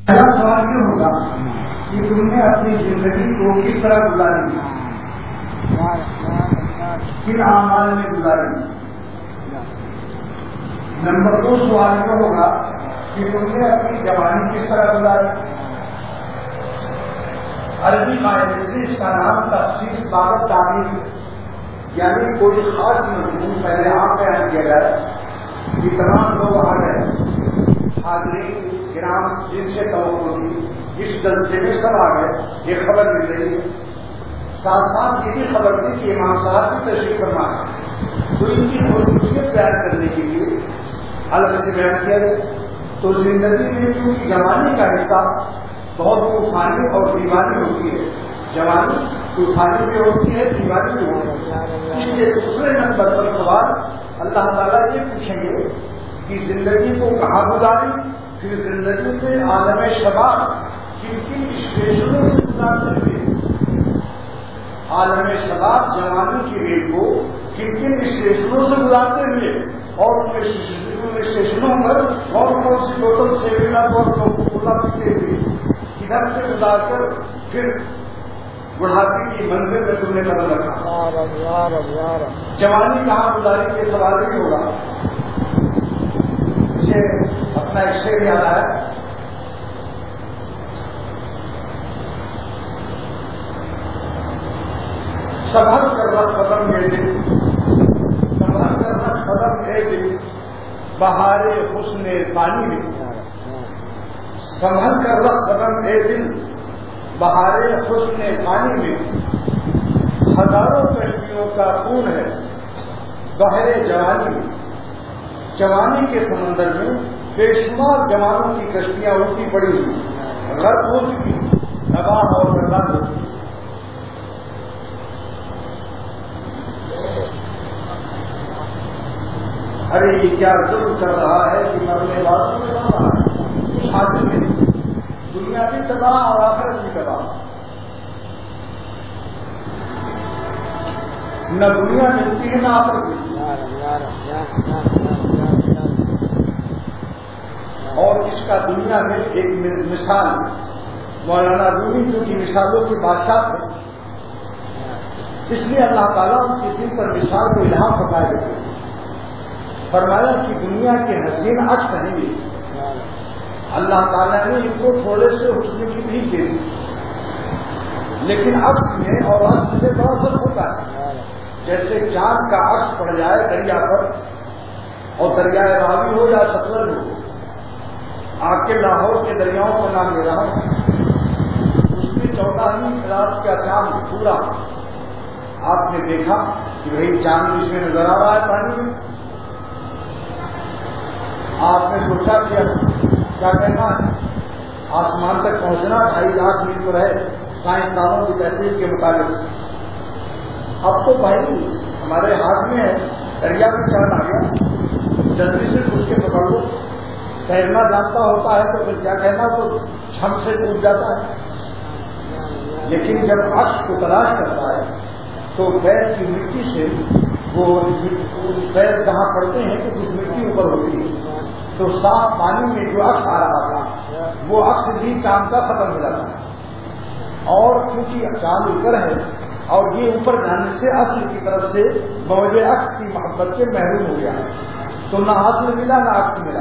پہلا سوال یہ ہوگا کہ تم نے اپنی زندگی کو کس طرح گزاری، کن اعمال میں گزاری۔ نمبر 2 سوال یہ ہوگا کہ تم نے اپنی جوانی کس طرح گزاری۔ عربی قاعدے سے اس کا نام تخصیص بابت تعمیر، یعنی کوئی خاص مضمون پہلے آپ بیان کیا جائے کہ تمام لوگ آ گئے، حاضرین گرام جن سے توقع تھی اس جلسے میں سب آ گئے، یہ خبر مل رہی ہے۔ ساتھ ساتھ یہ بھی خبر تھی کہ امام صاحب کی تشریف فرما ہے، تو ان کی خصوصیت بیان کرنے کے لیے الگ سے بیان کیا گیا۔ تو زندگی میں کیونکہ جوانی کا حصہ بہت طوفانی اور دیوانی ہوتی ہے، جوانی طوفانی بھی ہوتی ہے، دیوانی بھی ہوتی ہے، اس لیے دوسرے نمبر پر سوال اللہ تعالیٰ یہ پوچھیں گے کہ زندگی کو کہاں گزاری، پھر زندگی میں عالم شباب کن کن اسٹیشنوں سے گزارتے ہوئے، عالم شباب جوانی کی ریل کو کن کن اسٹیشنوں سے گزارتے ہوئے، اور ان اسٹیشنوں پر کون کون سی بوتل سیوینا اور کوکا پیتے ہوئے ادھر سے گزار کر پھر بڑھاپے کی منزل میں تم نے قدم رکھا۔ جوانی کہاں گزاری کے سوال بھی ہوگا۔ مجھے اپنا ایک شعر یاد آیا، سنبھل کر رکھ قدم میرے دل، سنبھل کر رکھ قدم میرے دل، بہار حسن پانی میں، سنبھل کر رکھ قدم میرے دل، بہار حسن پانی میں، ہزاروں کشتیوں کا خون ہے بحر جوانی میں، جوانی کے سمندر میں بے شمار جوانوں کی کشتیاں الٹی پڑی ہوئی، غرق ہو چکی، تباہ اور برباد ہو چکی۔ ارے یہ کیا ظلم کر رہا ہے کہ مرنے والوں میں رہا ہے، کچھ حاصل نہیں، دنیا بھی تباہ اور آخرت بھی تباہ، نہ دنیا ملتی ہے نہ آخرت ملتی ہے۔ اور اس کا دنیا میں ایک مثال مولانا رومی جو کی مثالوں کے بادشاہ تھے، اس لیے اللہ تعالیٰ ان کے دل پر مثال کو الہام بتائے گئے، فرمایا کہ دنیا کے حسین عکس نہیں گے، اللہ تعالیٰ نے ان کو تھوڑے سے حسن کی بھی دے دی، لیکن عکس میں اور اصل میں بڑا فرق ہوتا ہے۔ جیسے چاند کا عکس پڑ جائے دریا پر، اور دریائے راوی ہو یا ستلج ہو، آپ کے لاہور کے دریاؤں کا نام لے رہا ہوں، اس میں 14ویں کلاس کا چاند پورا، آپ نے دیکھا کہ بھائی چاند اس میں نظر آ رہا ہے پانی میں، آپ نے سوچا کہ کیا کہنا ہے، آسمان تک پہنچنا 2.5 لاکھ میل پر ہے سائنسدانوں کی تحقیق کے مطابق۔ اب تو بھائی ہمارے ہاتھ میں ہے، دریا میں چاند آ گیا، جلدی سے اس کے پکڑ لو، تیرنا جانتا ہوتا ہے تو پھر کیا کہنا، تو چھم سے ٹوٹ جاتا ہے۔ لیکن جب عکس کو تلاش کرتا ہے تو پیر کی مٹی سے وہ پیر جہاں پڑتے ہیں کہ کچھ مٹی اوپر ہوتی ہے، تو صاف پانی میں جو عکس آ رہا تھا وہ عکس بھی چاند کا ختم ہو جاتا ہے، اور کیونکہ چاند اوپر ہے اور یہ اوپر جانے سے اصل کی طرف سے موجود عکس کی محبت کے محروم ہو گیا ہے، تو نہ اصل ملا نہ عکس ملا۔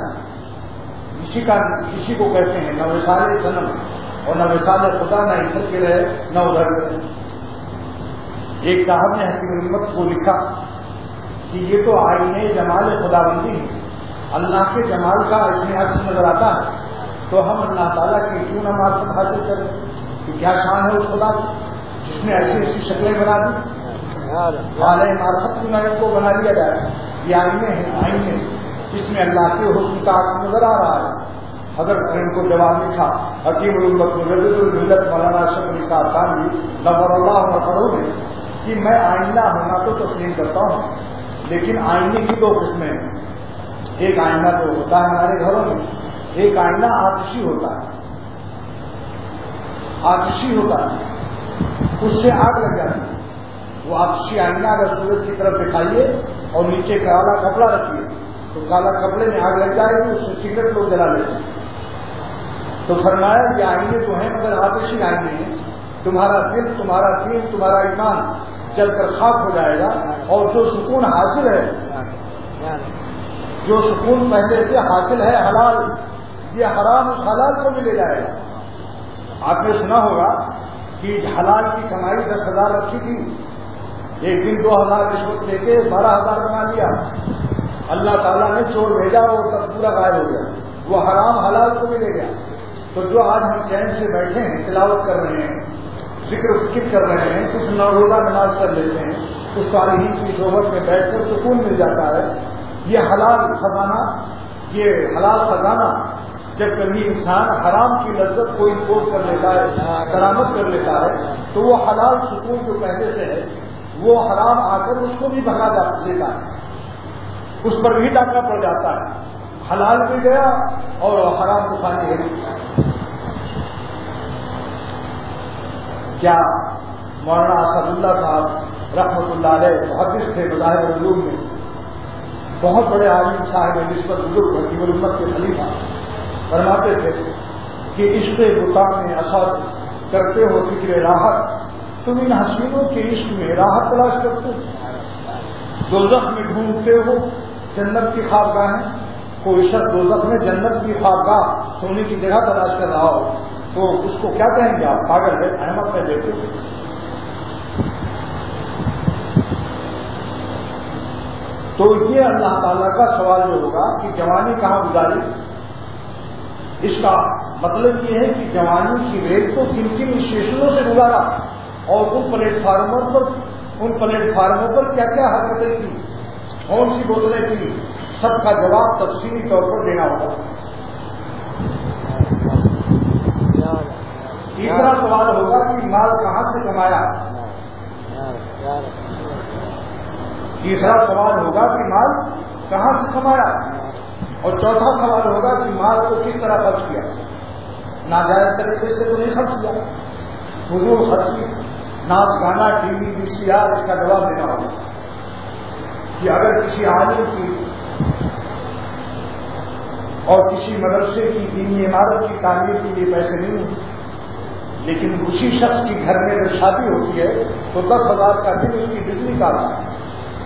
کسی کو کہتے ہیں نہ وصال صنم اور نہ وصال خدا، نہ ادھر کے رہے نہ ادھر رہے۔ ایک صاحب نے حکیم الامت کو لکھا کہ یہ تو آئینے جمال خداوندی ہے، اللہ کے جمال کا اس میں عکس نظر آتا ہے، تو ہم اللہ تعالیٰ کی کیوں نہ معرفت حاصل کریں، کہ کیا شان ہے اس خدا کی جس نے ایسی ایسی شکلیں بنا دی، والے معرفت کی نظر کو بنا لیا جائے۔ یہ آئینے ہیں، آئینے جس میں اللہ کے حسن کا عکس نظر آ رہا ہے۔ اگر ان کو جواب لکھا حکیم الامت مجدد مولانا اشرف علی صاحب خانوی نور اللہ مرحوم نے کہ میں آئینہ ہونا تو تسلیم کرتا ہوں، لیکن آئینے کی 2 قسمیں ہیں، ایک آئینہ تو ہوتا ہے ہمارے گھروں میں، ایک آئینہ آتشی ہوتا ہے، آتشی ہوتا ہے، اس سے آگ لگ جاتی ہے۔ وہ آتشی آئینہ اگر سورج کی طرف دکھائیے اور نیچے کالا کپڑا رکھیے تو کالا کپڑے میں آگ لگ جائے گی، اس سے سگریٹ لوگ جلا لیتے ہیں۔ تو فرمایا یہ آئینے تو ہیں مگر آتشی آئینے ہیں، تمہارا دل، تمہارا دین، تمہارا ایمان جل کر خاک ہو جائے گا، اور جو سکون حاصل ہے، جو سکون پہلے سے حاصل ہے حلال، یہ حرام اس حلال کو بھی لے جائے گا۔ آپ نے سنا ہوگا کہ حلال کی کمائی 10,000 رکھی تھی، ایک دن 2,000 رشوت لے کے 12,000 بنا لیا، اللہ تعالیٰ نے چور بھیجا اور سب پورا غائب ہو گیا، وہ حرام حلال کو بھی لے گیا۔ تو جو آج ہم چین سے بیٹھے ہیں، تلاوت کر رہے ہیں، ذکر و فکر کر رہے ہیں، کچھ روزہ نماز کر لیتے ہیں، کچھ صالحین کی صحبت میں بیٹھ کر سکون مل جاتا ہے، یہ حلال خزانہ، یہ حلال خزانہ جب کبھی انسان حرام کی لذت کو امپورٹ کر لیتا ہے، درآمد کر لیتا ہے، تو وہ حلال سکون جو پہلے سے ہے وہ حرام آ کر اس کو بھی بھگا دیتا ہے، اس پر بھی ڈاکہ پڑ جاتا ہے، حلال بھی گیا اور حرام کو کھانے گئی۔ کیا مولانا اسد اللہ صاحب رحمۃ اللہ علیہ محدث تھے مذاہب العلوم میں، بہت بڑے عالم صاحب نسبت بزرگ حکیم الامت کے خلیفہ، فرماتے تھے کہ عشق بتا میں اثر کرتے ہو فکر راحت، تم ان حسینوں کے عشق میں راحت تلاش کرتے ہو، دوزخ میں ڈھونڈتے ہو جنت کی خوابگاہیں، کوئی شخص دوزخ میں جنت کی خوابگاہ سونے کی جگہ تلاش کر رہا ہو تو اس کو کیا کہیں گے آپ؟ پاگل ہے، احمد میں دیکھتے ہو۔ تو یہ اللہ تعالیٰ کا سوال جو ہوگا کہ جوانی کہاں گزاری، اس کا مطلب یہ ہے کہ جوانی کی ریل کو کن کن اسٹیشنوں سے گزارا اور ان پلیٹ فارموں پر کیا کیا حرکتیں کی، کون سی بوتلیں کی، سب کا جواب تفصیلی طور پر دینا ہوگا۔ تیسرا سوال ہوگا کہ مال کہاں سے کمایا، تیسرا سوال ہوگا کہ مال کہاں سے کمایا، اور چوتھا سوال ہوگا کہ مال کو کس طرح خرچ کیا، ناجائز طریقے سے تو نہیں خرچ کیا، فضول خرچی، ناچ گانا، ٹی وی، VCR، اس کا جواب دینا ہوگا کہ اگر کسی عالم کی اور کسی مدرسے کی دینی عمارت کی تعمیر کے لیے پیسے نہیں ہوتے، لیکن اسی شخص کی گھر میں جب شادی ہوتی ہے تو 10,000 کا بل اس کی بجلی کا آتا ہے،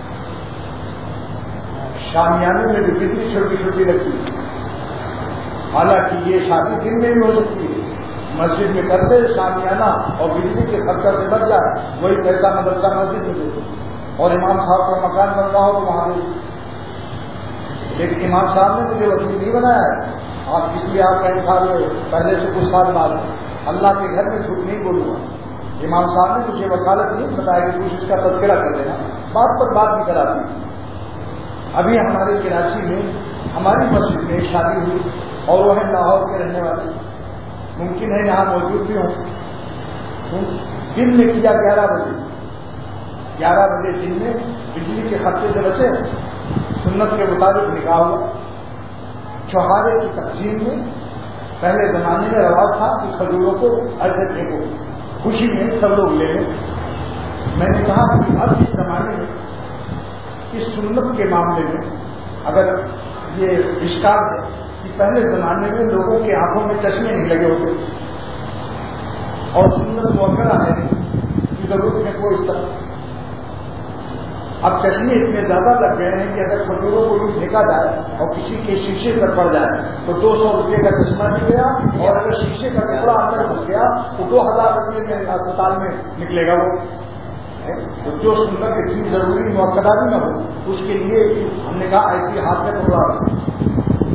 شامیانے میں بھی بجلی چھوٹی چھوٹی لگتی ہے، حالانکہ یہ شادی دن میں بھی ہو سکتی ہے، مسجد میں کرتے شامیانہ اور بجلی کے خرچہ سے بچ جائے، وہی پیسہ مدرسہ مسجد میں دیتے، اور امام صاحب کا مکان بن رہا ہو تو وہاں دے، لیکن امام صاحب نے مجھے وکیل نہیں بنایا ہے، آپ اس لیے آپ کا انسان پہلے سے کچھ سال بعد اللہ کے گھر میں جھوٹ نہیں بولوں گا، امام صاحب نے مجھے وکالت نہیں بتایا کہ کچھ اس کا تذکرہ کر دینا، بات پر بات بھی کراتی۔ ابھی ہمارے کراچی میں ہماری مسجد میں ایک شادی ہوئی اور وہ ہے لاہور کے رہنے والے، ممکن ہے یہاں موجود بھی ہوں، دن میں کیا 11 بجے دن میں بجلی کے خرچے سے بچے، سنت کے مطابق نکاح ہوا، چوہارے کی تقسیم میں پہلے زمانے میں رواج تھا کہ کھجوروں کو ایسے پھینکو، خوشی میں سب لوگ لے لیں، میں نے کہا کہ اب اس زمانے میں اس سنت کے معاملے میں اگر یہ اشکال ہے کہ پہلے زمانے میں لوگوں کی آنکھوں میں چشمے نہیں لگے ہوتے اور سنت موقع ہے کہ ضرورت ہے کوئی اس طرح، اب چشمے اتنے زیادہ لگ گئے ہیں کہ اگر کھجوروں کو بھی پھینکا جائے اور کسی کے شیشے پر پڑ جائے تو 200 روپئے کا چشمہ بھی گیا، اور اگر شیشے کا ٹکڑا اندر گھس گیا تو 2,000 روپئے میں اسپتال میں نکلے گا وہ۔ جو سنت اتنی ضروری موقع بھی نہ ہو اس کے لیے ہم نے کہا ایسی ہاتھ میں پکڑا،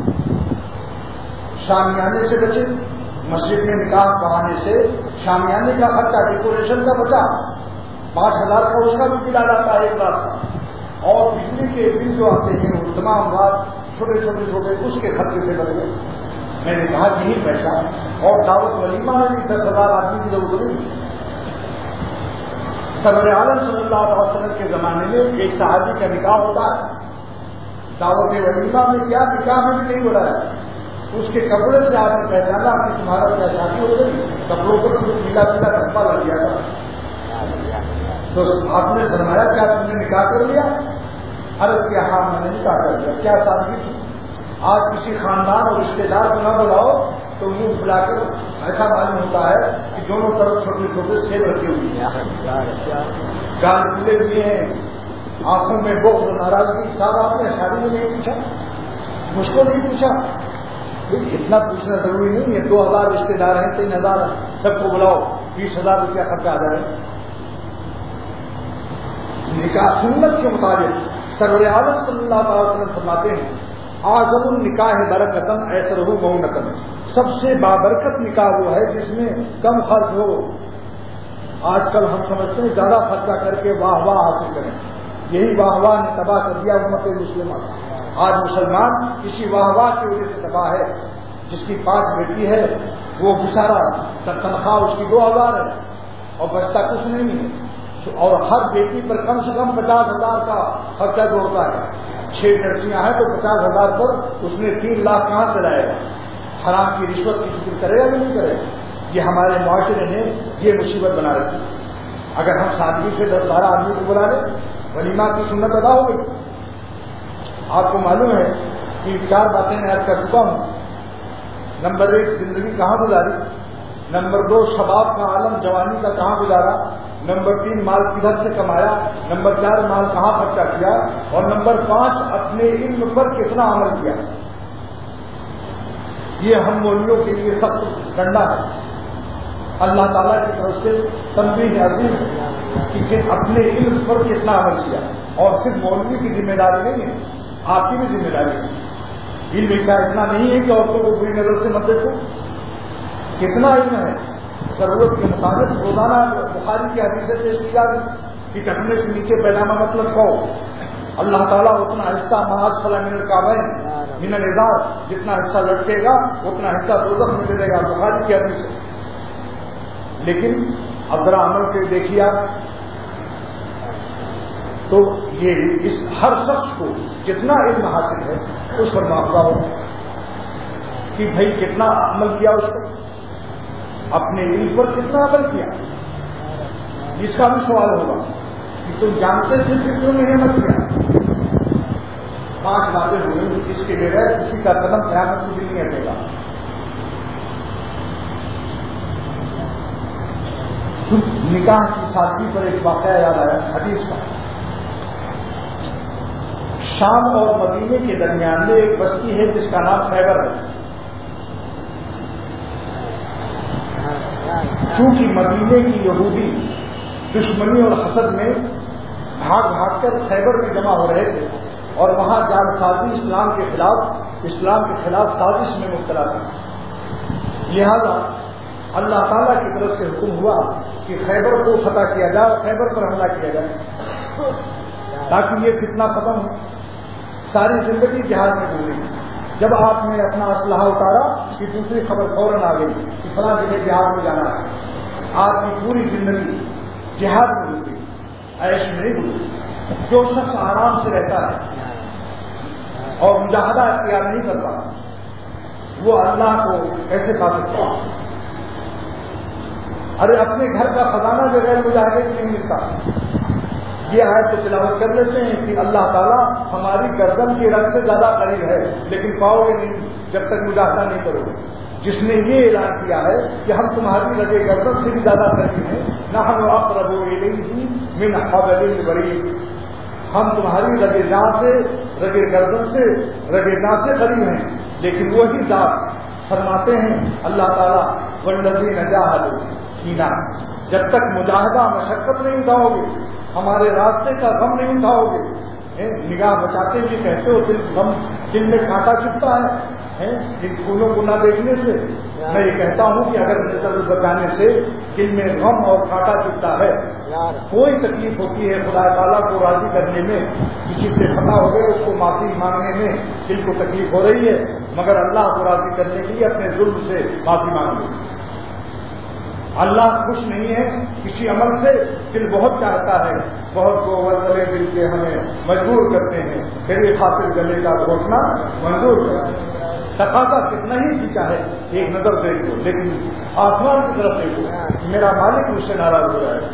شامیانے سے بچے، مسجد میں نکاح بہانے سے شامیانے کا خرچہ، ڈیکوریشن کا بچا، 5,000 کا اس کا بھی بل آ جاتا ہے ایک رات کا، اور بجلی کے بل جو آتے ہیں وہ تمام بات چھوٹے اس کے خرچے سے بچ گئے۔ میں نے کہا یہی پیسہ، اور دعوت ولیمہ میں بھی 10,000 آدمی کی ضرورت نہیں۔ سرور عالم صلی اللہ علیہ وسلم کے زمانے میں ایک صحابی کا نکاح ہوتا ہے، دعوت ولیمہ میں کیا نکاح میں بھی نہیں ہو رہا ہے، اس کے کپڑے سے آپ نے پہچانا کہ تمہارا کیا شادی ہو گئی، کپڑوں پر پیلا ٹھپا لگ گیا تھا، تو آپ نے فرمایا کیا تم نے نکاح کر لیا؟ عرض کیا ہاں میں نے نکاح کر لیا۔ کیا شادی تھی؟ آج کسی خاندان اور رشتے دار کو نہ بلاؤ، تو منہ پھلا کر ایسا معلوم ہوتا ہے کہ دونوں طرف چھوٹے چھوٹے سیب رکھے ہوئے ہیں، گال کھلے ہوئے ہیں، آنکھوں میں بغض اور ناراضگی. صاحب آپ نے شادی میں نہیں پوچھا، مجھ کو نہیں پوچھا. اتنا پوچھنا ضروری نہیں ہے. 2000 رشتے دار ہیں، 3000 سب کو بلاؤ، 20,000 روپیہ خرچہ آ جائے. نکاح سنت کے مطابق سرور عالم صلی اللہ تعالی وسلم فرماتے ہیں اعظم النکاح برکتاً ایسرہ مونتاً، سب سے بابرکت نکاح وہ ہے جس میں کم خرچ ہو. آج کل ہم سمجھتے ہیں زیادہ خرچہ کر کے واہ واہ حاصل کریں. یہی واہ واہ نے تباہ کر دیا امت مسلمہ. آج مسلمان اسی واہ واہ کی وجہ سے تباہ ہے. جس کی 5 بیٹی ہے وہ بیچارہ تنخواہ اس کی 2000 ہے اور بچتا کچھ نہیں ہے، اور ہر بیٹی پر کم سے کم 50,000 کا خرچہ جوڑتا ہے. 6 لڑکیاں ہیں تو 50,000 پر اس نے 3 لاکھ کہاں سے لائے گا؟ حرام کی رشوت کی فکر کرے گا کہ نہیں کرے گا؟ یہ ہمارے معاشرے نے یہ مصیبت بنا رکھی. اگر ہم سادگی سے 10-12 آدمی کو بلا لیں ولیمہ کی سنت ادا ہو گئی. آپ کو معلوم ہے کہ 4 باتیں میں عرض کر چکا ہوں. نمبر 1 زندگی کہاں گزاری، نمبر 2 شباب کا عالم جوانی کا کہاں گزارا، نمبر 3 مال کدھر سے کمایا، نمبر 4 مال کہاں خرچہ کیا، اور نمبر 5 اپنے علم پر کتنا عمل کیا. یہ ہم مولویوں کے لیے سخت ڈنڈا ہے. اللہ تعالیٰ کی طرف سے تنبیہ عظیم ہے کہ اپنے علم پر کتنا عمل کیا. اور صرف مولوی کی ذمہ داری نہیں ہے، آپ کی بھی ذمہ داری ہے. علم کا اتنا نہیں ہے کہ عورتوں کو بری نظر سے مت دیکھو. کتنا علم ہے، ضرورت کے مطابق روزانہ بخاری کی حدیثیں پیش کی جاتی کہ ٹکنے سے نیچے پیجامہ مطلب کہو. اللہ تعالیٰ اتنا حصہ معاذ فلا من الکعبین من الازار، جتنا حصہ لٹکے گا اتنا حصہ دوزخ میں ملے گا، بخاری کی حدیث ہے. لیکن اب ذرا عمل کے دیکھیے آپ تو یہ اس ہر شخص کو جتنا علم حاصل ہے اس پر معافہ ہو کہ بھائی کتنا عمل کیا، اس کو اپنے علم پر کتنا عمل کیا. اس کا بھی سوال ہوگا کہ تم جانتے تھے کہ کیوں نہیں عمل کیا. 5 باتیں ہوئی جس کے بغیر کسی کا قدم قیامت کو بھی نہیں ہٹے گا. نکاح کی سادگی پر ایک واقعہ یاد آیا حدیث کا. شام اور مدینے کے درمیان میں ایک بستی ہے جس کا نام خیبر ہے. چونکہ مدینے کی یہودی دشمنی اور حسد میں بھاگ بھاگ کر خیبر میں جمع ہو رہے تھے اور وہاں جان سازی اسلام کے خلاف سازش میں مبتلا تھا. لہذا اللہ تعالیٰ کی طرف سے حکم ہوا کہ خیبر کو فتح کیا جائے، خیبر پر حملہ کیا جائے تاکہ یہ فتنہ ختم ہو. ساری زندگی جہاد میں گزری. جب آپ نے اپنا اسلحہ اتارا کہ دوسری خبر فوراً آ گئی کہ فلاں جگہ جہاد میں جانا ہے. آپ کی پوری زندگی جہاد میں گزری، عیش میں نہیں گزری. جو شخص آرام سے رہتا ہے اور مجاہدہ اختیار نہیں کرتا وہ اللہ کو کیسے پا سکتا ہے؟ ارے اپنے گھر کا خزانہ بغیر مجاہدے سے نہیں ملتا. یہ آیت تو تلاوت کر لیتے ہیں کہ اللہ تعالیٰ ہماری گردن کی رگ سے زیادہ قریب ہے، لیکن پاؤ گے نہیں جب تک مجاہدہ نہیں کرو گے. جس نے یہ اعلان کیا ہے کہ ہم تمہاری رگ گردن سے بھی زیادہ قریب ہیں، نحن اقرب الیہ من حبل الورید، ہم تمہاری رگ جان سے رگ گردن سے رگ جان سے قریب ہیں. لیکن وہی ذات فرماتے ہیں اللہ تعالیٰ والذین جاہدوا فینا، جب تک مجاہدہ مشقت نہیں اٹھاؤ گے، ہمارے راستے کا غم نہیں اٹھاؤ گے. نگاہ بچاتے بھی کہتے ہو دل میں کانٹا چبھتا ہے ان پھولوں کو نہ دیکھنے سے. میں یہ کہتا ہوں کہ اگر نظر بچانے سے دل میں غم اور کانٹا چبھتا ہے، کوئی تکلیف ہوتی ہے خدا تعالیٰ کو راضی کرنے میں، کسی سے خطا ہو گئے اس کو معافی مانگنے میں دل کو تکلیف ہو رہی ہے، مگر اللہ کو راضی کرنے کے لیے اپنے ظلم سے معافی مانگے. اللہ خوش نہیں ہے کسی عمل سے، دل بہت چاہتا ہے، بہت کو گلے دل کے ہمیں مجبور کرتے ہیں، پھر یہ خاطر گلے کا گھوٹنا منظور کرتے ہیں. تقاضا کتنا ہی کھینچا ہے، ایک نظر دیکھ لو، لیکن آسمان کی طرف دیکھو، میرا مالک مجھ سے ناراض ہو جائے.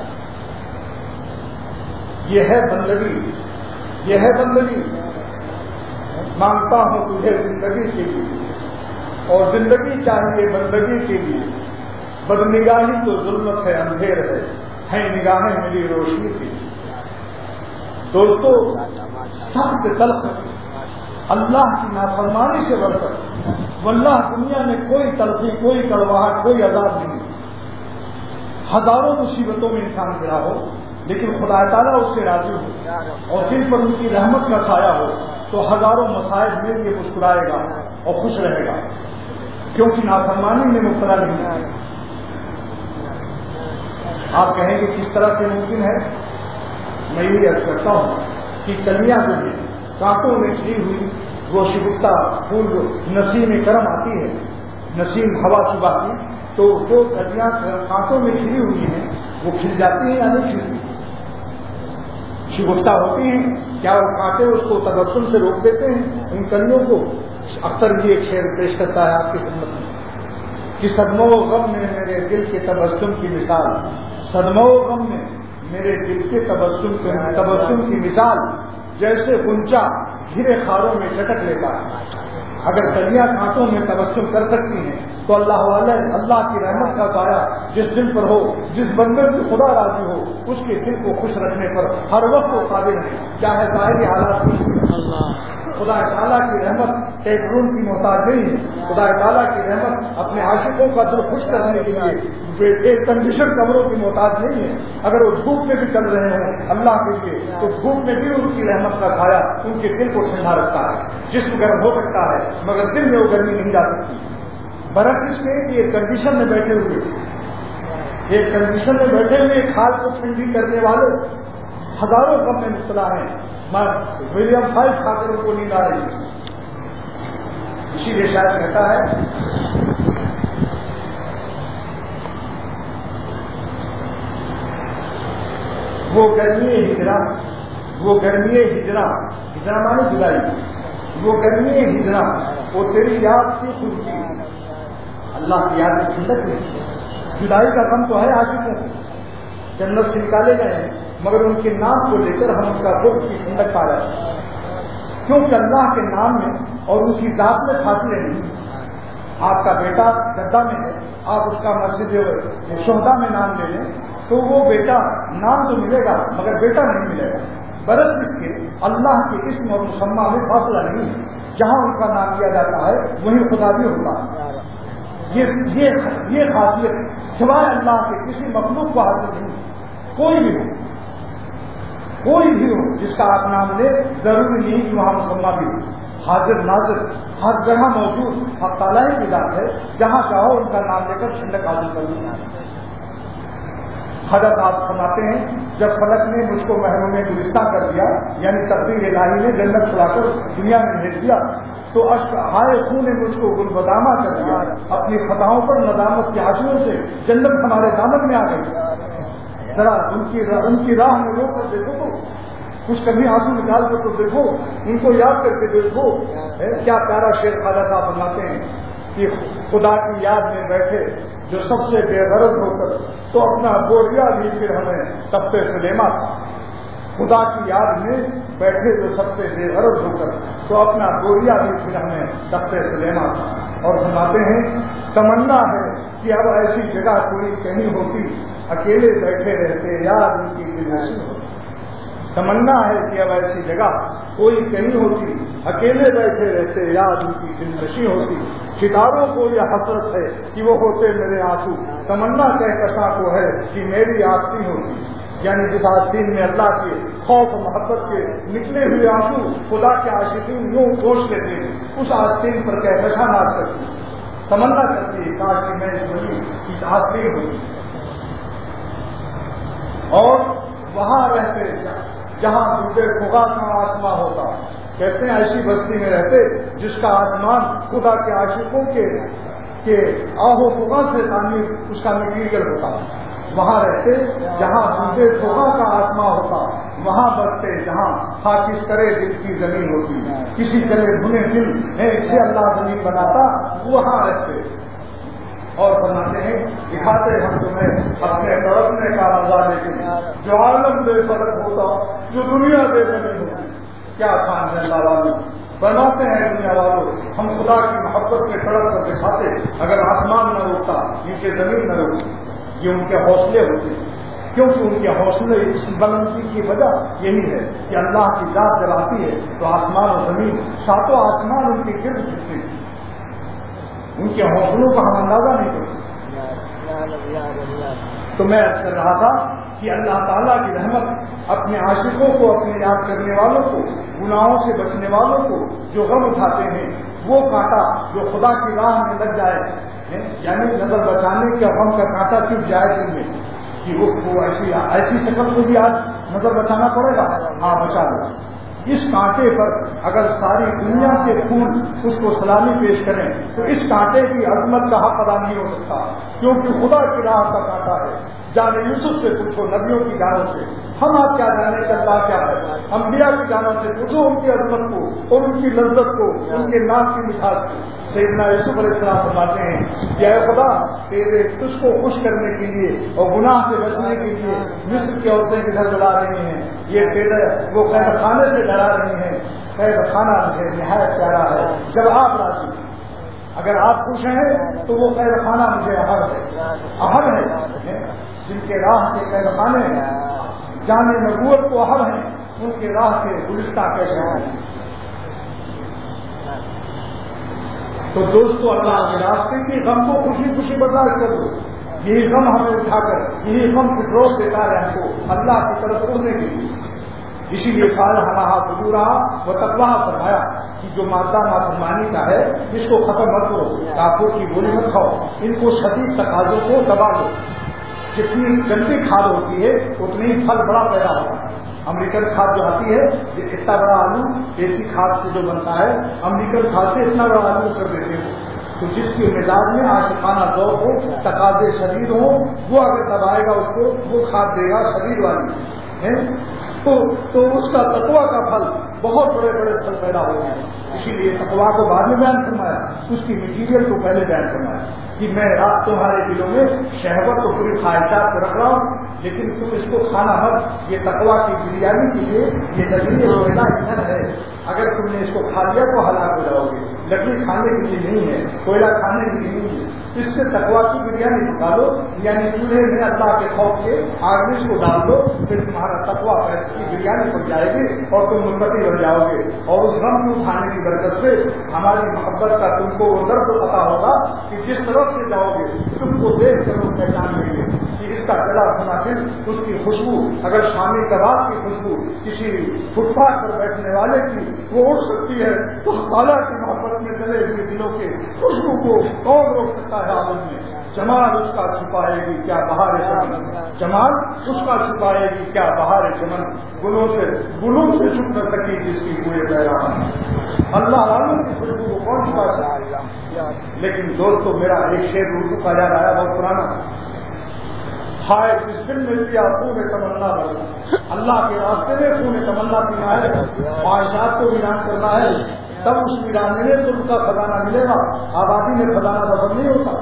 یہ ہے بندگی، یہ ہے بندگی. مانگتا ہوں تجھے زندگی کے لیے اور زندگی چاہیے بندگی کے لیے، بدنگاہی تو ظلمت ہے، اندھیر ہے نگاہیں ملی روشنی کی۔ دوستو سخت تلخ اللہ کی نافرمانی سے بڑھ کر واللہ دنیا میں کوئی تلخی، کوئی کڑواہٹ، کوئی عذاب نہیں۔ ہزاروں مصیبتوں میں انسان گرا ہو لیکن خدا تعالیٰ اس سے راضی ہو اور دل پر ان کی رحمت کا سایہ ہو تو ہزاروں مصائب میں یہ مسکرائے گا اور خوش رہے گا، کیونکہ نافرمانی میں مبتلا نہیں ہے۔ آپ کہیں گے کس طرح سے ممکن ہے؟ میں یہ عرض کرتا ہوں کہ کلیاں جو ہیں کانٹوں میں کھلی ہوئی، وہ شگفتہ پھول نسیم کرم آتی ہے، نسیم ہوا صبح کی، تو جو کلیاں کانٹوں میں کھلی ہوئی ہیں وہ کھل جاتی ہیں یا نہیں کھلتی؟ شگفتہ ہوتی ہیں، کیا وہ کانٹے اس کو تبسم سے روک دیتے ہیں ان کلیوں کو؟ اختر بھی ایک شعر پیش کرتا ہے آپ کی خدمت میں کہ صدمہ و غم میں میرے دل کے تبسم کی مثال، صدمہ و غم میں میرے دل کے تبسم کی مثال، جیسے غنچہ گھرے خاروں میں چٹک لیتا ہے۔ اگر کلیاں کانٹوں میں تبسم کر سکتی ہیں تو اللہ والے اللہ کی رحمت کا سایہ جس دل پر ہو، جس بندے سے خدا راضی ہو، اس کے دل کو خوش رکھنے پر ہر وقت وہ قابل ہے، چاہے ظاہری حالات خوش ہوں۔ خدا تعالیٰ کی رحمت ایک روم کی محتاج نہیں ہے۔ خدا تعالیٰ کی رحمت اپنے عاشقوں کا دل خوش کرنے کے لیے ایک کنڈیشن کمروں کی محتاج نہیں ہے۔ اگر وہ دھوپ میں بھی چل رہے ہیں اللہ کے لیے تو دھوپ میں بھی ان کی رحمت کا سایہ ان کے دل کو ٹھنڈا رکھتا ہے۔ جسم گرم ہو سکتا ہے مگر دل میں وہ گرمی نہیں جا سکتی۔ برعکس اس کے کہ ایک کنڈیشن میں بیٹھے ہوئے، ایک کنڈیشن میں بیٹھے ہوئے ایک حال کو ٹھنڈی کرنے والے ہزاروں غم میں مبتلا ہیں، ولیم فائل کھا کر ان کو نیند آ رہی ہے۔ اسی لیے شاید کہتا ہے وہ گرمی ہجرا، وہ گرمی ہجرا، ہجرا مانے جدائی، وہ گرمی ہجرا وہ تیری یاد کی خود کی، اللہ کی یاد کی ٹھنڈک نہیں۔ جدائی کا غم تو ہے عاشقوں کو، جنت سے نکالے گئے ہیں مگر ان کے نام کو لے کر ہم ان کا خود کی ٹھنڈک پا رہے ہیں، کیونکہ اللہ کے نام میں اور اس کی ذات میں فاصلے نہیں۔ آپ کا بیٹا جدہ میں ہے، آپ اس کا مسجد شہداء میں نام لے لیں تو وہ بیٹا نام تو ملے گا مگر بیٹا نہیں ملے گا۔ برعکس اس کے اللہ کے اسم اور مسمہ میں فاصلہ نہیں ہے، جہاں ان کا نام لیا جاتا ہے وہیں خدا بھی ہوتا ہے۔ یہ خاصیت سوائے اللہ کے کسی مخلوق کو حاصل نہیں۔ کوئی بھی ہو، کوئی بھی ہو جس کا آپ نام لے، ضروری نہیں کہ وہاں مسمہ بھی ہو، حاضر ناظر ہر جگہ موجود حق تعالیٰ کی ذات ہے، جہاں چاہو ان کا نام لے کر ٹھنڈک حاصل کر لیا۔ حضرت آپ فرماتے ہیں جب فلک نے مجھ کو محروم گلستہ کر دیا، یعنی تقدیر الہی نے جنت چھڑا کر دنیا میں بھیج دیا، تو اشک ہائے خون نے مجھ کو گلبدامہ کر دیا، اپنی خطاؤں پر ندامت کے آنسوؤں سے جنت ہمارے دامن میں آ گئی۔ ذرا ان کی راہ میں روک کر دیکھو تو کچھ کبھی آنسو نکال کر تو دیکھو، ان کو یاد کر کے دیکھو۔ کیا پیارا شعر خواجہ صاحب بناتے ہیں کہ خدا کی یاد میں بیٹھے جو سب سے بے غرض ہو کر تو اپنا بوریا بھی پھر ہمیں تخت سلیما تھا۔ خدا کی یاد میں بیٹھے جو سب سے بے غرض ہو کر تو اپنا بوریا بھی پھر ہمیں تخت سلیما تھا۔ اور سناتے ہیں تمنا ہے کہ اب ایسی جگہ کوئی کہیں ہوتی، اکیلے بیٹھے رہتے یاد ان کی دلنشین ہوتی۔ تمنا ہے کہ اب ایسی جگہ کوئی کہیں ہوتی، اکیلے بیٹھے رہتے یاد ان کی دلنشین ہوتی۔ ستاروں کو یہ حسرت ہے کہ وہ ہوتے میرے آنسو، تمنا کہکشاں کو ہے کہ میری آستی ہوتی۔ یعنی جس آستین میں اللہ کے خوف و محبت کے نکلے ہوئے آنسو خدا کے عاشقین یوں گوش لیتے ہیں، اس آستین پر کہکشاں نہ سکتی، تمنا کرتی ہے کاش کہ میں اس ولی کی آستین ہوتی اور وہاں رہتے جہاں دودے خدا کا آسمان ہوتا۔ کہتے ہیں ایسی بستی میں رہتے جس کا آسمان خدا کے عاشقوں کے آہو فغا سے تعمیر اس کا مٹیریل ہوتا، وہاں رہتے جہاں دودے خدا کا آسمان ہوتا، وہاں بستے جہاں خاکش کرے دل کی زمین ہوتی، کسی کرے بھنے دل ہے اسے اللہ زمین بناتا، وہاں رہتے۔ اور بناتے ہیں دکھاتے ہم تمہیں اپنے تڑپنے کا مزہ، لیکن جو عالم بے فرق ہوتا جو دنیا بے زمین ہوتی۔ کیا خان ہے اللہ والوں، بناتے ہیں دنیا والوں ہم خدا کی محبت میں سڑک پر دکھاتے، اگر آسمان نہ روکتا، نیچے زمین نہ روکتی. یہ ان کے حوصلے ہوتے ہیں، کیونکہ ان کے حوصلے اس بلندی کی وجہ یہی ہے کہ اللہ کی ذات جب آتی ہے تو آسمان و زمین، ساتوں آسمان ان کے گرد جھکتے ہیں. ان کے حوصلوں کا ہم اندازہ نہیں کر سکتے. تو میں عرض کر رہا تھا کہ اللہ تعالیٰ کی رحمت اپنے عاشقوں کو، اپنے یاد کرنے والوں کو، گناہوں سے بچنے والوں کو جو غم اٹھاتے ہیں، وہ کانٹا جو خدا کی راہ میں لگ جائے، یعنی نظر بچانے کے غم کا کانٹا چپ جائے دل میں کہ وہ ایسی شکل کو بھی آج نظر بچانا پڑے گا، ہاں بچا لے. اس کانٹے پر اگر ساری دنیا کے پھول اس کو سلامی پیش کریں تو اس کانٹے کی عظمت کا حق ادا نہیں ہو سکتا، کیونکہ خدا کی راہ کا کانٹا ہے. جانے یوسف سے پوچھو، نبیوں کی جانوں سے، ہم آپ کیا جانے کہ اللہ کیا ہے. انبیاء کی جانوں سے پوچھو ان کی عظمت کو اور ان کی لذت کو، ان کے نام کی مٹھاس کو. سیدنا یوسف علیہ السلام فرماتے ہیں کہ اے خدا، تیرے تجھ کو خوش کرنے کے لیے اور گناہ سے بچنے کے لیے مصر کی عورتیں کدھر بلا رہی ہیں، یہ تیرے وہ قید خانے سے ڈرا رہی ہیں. قید خانہ مجھے نہایت پیارا ہے جب آپ راضی ہیں. اگر آپ خوش ہیں تو وہ قید خانہ مجھے اہم ہے. جن کے راہ کے قید خانے ہیں، جانے نبوت کو اہم ہیں، ان کے راہ کے گلستہ کیسے ہیں. تو دوستو، اللہ کے راستے کی غم کو خوشی خوشی برداشت کر دو. یہی غم ہمیں اٹھا کر، یہی غم پٹرول دیتا ہے ہم کو اللہ کی طرف اڑنے کے لیے. اسی لیے ہمارا حضور وہ تقویٰ فرمایا کہ جو مادہ نافرمانی کا ہے اس کو ختم مت کرو، کافر کی گولی مت کھاؤ، ان کو شدید تقاضوں کو دبا دو. جتنی گندی کھاد ہوتی ہے اتنی پھل بڑا پیدا ہوتا ہے. امریکن کھاد جو آتی ہے، اتنا بڑا آلو دیسی کھاد سے جو بنتا ہے، امریکن کھاد سے اتنا بڑا آلو کر دیتے ہیں. تو جس کے مزاج میں عاشقانہ ذوق ہو، تقاضے شدید ہوں، وہ اگر دبائے گا اس کو، وہ کھاد دے گا شدید والی تو اس کا تقویٰ کا پھل بہت بڑے بڑے پھل پیدا ہو گئے. اسی لیے تقویٰ کو بعد میں بیان فرمایا، اس کی مٹیریل کو پہلے بیان فرمایا کہ میں رات تمہارے دلوں میں شہوت کو پوری خواہشات کو رکھ رہا ہوں، لیکن تم اس کو کھانا مت. یہ تقویٰ کی بریانی کے لیے یہ لکڑی کوئلہ ایندھن ہے. اگر تم نے اس کو کھا لیا تو ہلاک ہو جاؤ گے. لکڑی کھانے کے لیے نہیں ہے، کوئلہ کھانے کے لیے نہیں ہے. اس سے تقویٰ کی بریانی نکالو، یعنی چولہے میں اللہ کے خوف کے آگ میں اس کو ڈال دو، پھر تمہارا تقویٰ کی بریانی پک جائے گی اور تم متقی بن جاؤ گے. اور اس غم کو کھانے کی برکت سے ہماری محبت کا تم کو وہ درد پتا ہوگا کہ جس طرف سے جاؤ گے تم کو دیکھ کر وہ پہچان لیں گے کہ اس کا گلا سنا دل، اس کی خوشبو، اگر شامی کباب کی خوشبو کسی فٹ پاتھ پر بیٹھنے والے کی وہ اٹھ سکتی ہے تو تعالیٰ کی محبت میں چلے ہوئے دلوں کے خوشبو کو کون روک سکتا ہے. عالم میں جمال اس کا چھپائے گی کیا بہار چمن، جمال اس کا چھپائے گی کیا بہار چمن، گلوں سے چھپ نہ سکی جس کی ہوئے پیغام. اللہ والوں کی خوشبو کو کون چھپا سکتا ہے. لیکن دوستو، میرا ایک شعر اردو کا یاد آیا، بہت پرانا. ہائے جس دل میں لیا خون تمنا بنا، اللہ کے راستے میں خون تمنا پینا ہے، خواہشات کو ویران کرنا ہے، تب اس ویرانے میں تم کا خزانہ ملے گا. آبادی میں خزانہ دفن نہیں ہوتا.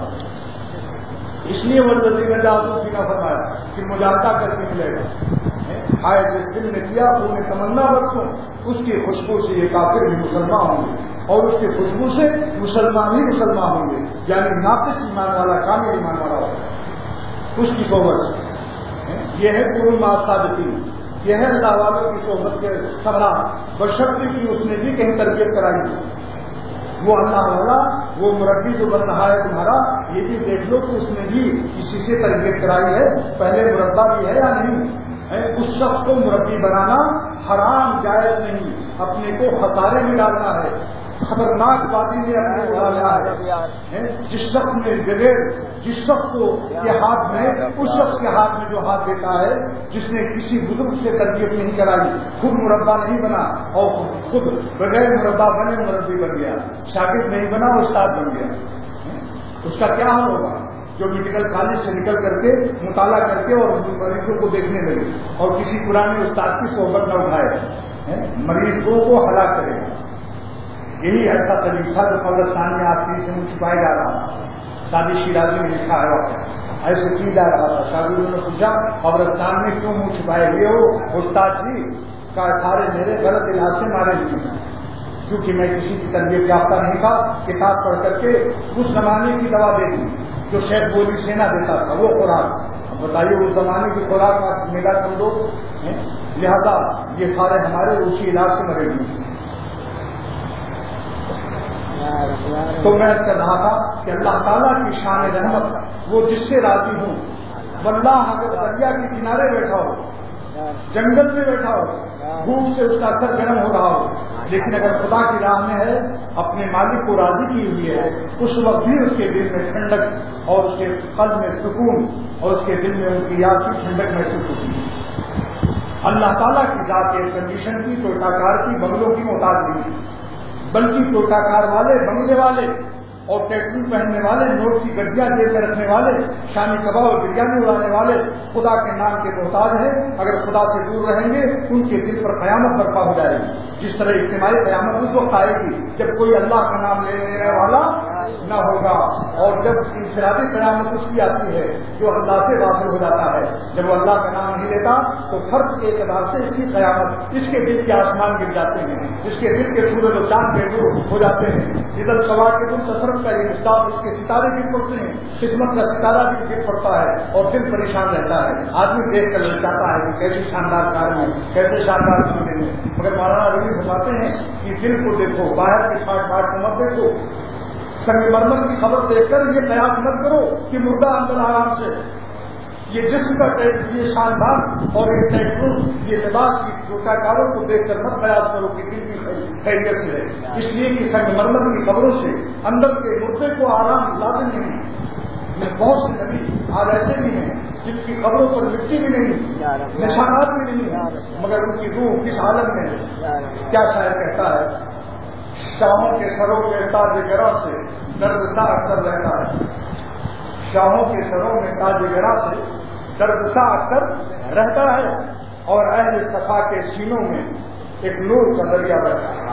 اس لیے وہ میں جاسوس بھی نہ فرمایا کہ مجاہدہ کر کے ملے گا. ہائے جس دل میں کیا خون تمنا بخشوں، اس کی خوشبو سے یہ کافر بھی مسلمان ہوں گے اور اس کی خوشبو سے مسلمان ہی مسلمان ہوں گے. یعنی ناقص ایمان والا کامل ایمان والا ہوگا. اس کی صحبت یہ ہے قرون معصادتی، یہ ہے اللہ والوں کی صحبت کے سبرا بشرطی کی اس نے بھی کہیں تربیت کرائی. وہ اللہ والا، وہ مربی جو بن رہا ہے تمہارا، یہ بھی دیکھ لو کہ اس نے بھی کسی سے تربیت کرائی ہے. پہلے مربع بھی ہے یا نہیں. اس شخص کو مربی بنانا حرام جائز نہیں، اپنے کو خسارے میں ڈالنا ہے، خطرناک باتیں نے اپنے کو ڈالا ہے. جس شخص نے بغیر جس شخص کو کے ہاتھ میں، اس شخص کے ہاتھ میں جو ہاتھ دیتا ہے جس نے کسی بزرگ سے تربیت نہیں کرائی، خود مربع نہیں بنا اور خود بغیر مربع بنے مربی بن گیا، شاگرد نہیں بنا استاد بن گیا، اس کا کیا حال ہوگا؟ جو میڈیکل کالج سے نکل کر کے مطالعہ کر کے اور مریضوں کو دیکھنے لگے اور کسی پرانے استاد کی صحبت نہ اٹھائے، مریضوں کو ہلاک کرے گا. یہی ایسا طریقہ جو قبرستان میں آخری سے منہ چھپایا جا رہا. شادی شیرازی میں لکھا ہے ایسے کی جا رہا تھا. شاگردوں نے پوچھا قبرستان میں کیوں منہ چھپائے ہوئے ہو؟ استاد جی کا سارے میرے غلط علاج سے مارے ہوئے. کیونکہ میں کسی کی تربیت یافتہ نہیں تھا، کتاب پڑھ کر کے اس زمانے کی دوا دے دی جو شیخ بولی سینا دیتا تھا، وہ خوراک. بتائیے اس زمانے کی خوراک آپ ملا کر دو، لہذا یہ سارے ہمارے اسی علاج سے مرے ہوئے. تو میں کہہ رہا تھا کہ اللہ تعالیٰ کی شان رحمت وہ جس سے راضی ہوں. واللہ اگر دریا کے کنارے بیٹھا ہو، جنگل میں بیٹھا ہو، دھوپ سے اس کا سر گرم ہو رہا ہو، لیکن اگر خدا کی راہ میں ہے، اپنے مالک کو راضی کی ہوئی ہے، اس وقت بھی اس کے دل میں ٹھنڈک اور اس کے قلب میں سکون اور اس کے دل میں ان کی یاد کی ٹھنڈک محسوس ہوتی ہے. اللہ تعالیٰ کی ذات ایئر کنڈیشن کی، ٹوٹاکار کی، بنگلوں کی محتاج نہیں، بلکہ ٹوٹاکار والے، بنگلے والے اور ٹیٹو پہننے والے، نوٹ کی گڈیاں دے کر رکھنے والے، شامی کباب اور بریانی اڑانے والے خدا کے نام کے محتاج ہیں. اگر خدا سے دور رہیں گے ان کے دل پر قیامت برپا ہو جائے گی. جس طرح اجتماعی قیامت اس وقت آئے گی جب کوئی اللہ کا نام لینے والا نہ ہوگا، اور جب انفرادی قیامت اس کی آتی ہے جو اللہ سے واصل ہو جاتا ہے. جب وہ اللہ کا نام نہیں لیتا تو فرق کے اعتبار سے اس کی قیامت، اس کے دل کے آسمان گر جاتے ہیں، اس کے دل کے سورج و چاند بے نور ہو جاتے ہیں. ادھر سوار کے دل تصرف کا یہ استاد، اس کے ستارے گر پڑتے ہیں، قسمت کا ستارہ بھی گر پڑتا ہے اور دل پریشان رہتا ہے. آدمی دیکھ کر چاہتا ہے کہ کیسی شاندار کار میں، کیسے شاندار چیزیں ہیں، مگر مولانا رضی بتاتے ہیں کہ دل کو دیکھو، باہر کی پھاٹ پھاٹ کو مت دیکھو. سنگ مرمر کی خبر دیکھ کر یہ قیاس مت کرو کہ مردہ اندر آرام سے. یہ جسم کا یہ شاندار اور یہ ٹیٹو، یہ لباس کی ٹوٹاکاروں کو دیکھ کر مت قیاس کرو کہ دل کی خیریت سے ہے. اس لیے کہ سنگ مرمر کی خبروں سے اندر کے مردے کو آرام لازم نہیں. بہت سے نبی آج ایسے بھی ہیں جن کی قبروں پر مٹی بھی نہیں، نشانات بھی نہیں، مگر ان کی روح کس حالت میں ہے. کیا شاعر کہتا ہے، شاہوں کے سروں میں تاج گرا سے درد سا اثر رہتا ہے. شاہوں کے سروں میں تاج گرا سے درد سا اثر رہتا ہے، اور اہل صفا کے سینوں میں ایک نور کا دریا بہتا ہے.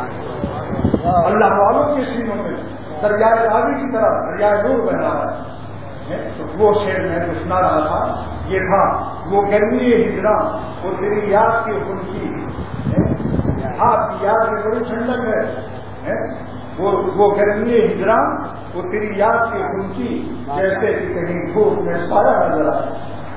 اللہ والوں کے سینوں میں دریائے راوی کی طرح دریائے نور بہ رہا ہے. تو وہ شعر میں جو سنا رہا تھا یہ تھا، وہ گرمی ہجراں وہ تیری یاد کی خون کی، آپ کی یاد میں بڑی ٹھنڈک ہے. وہ گرمی ہجراں وہ تیری یاد کی خون کی، جیسے کہ کہیں دھوپ میں سایہ نظر آئے.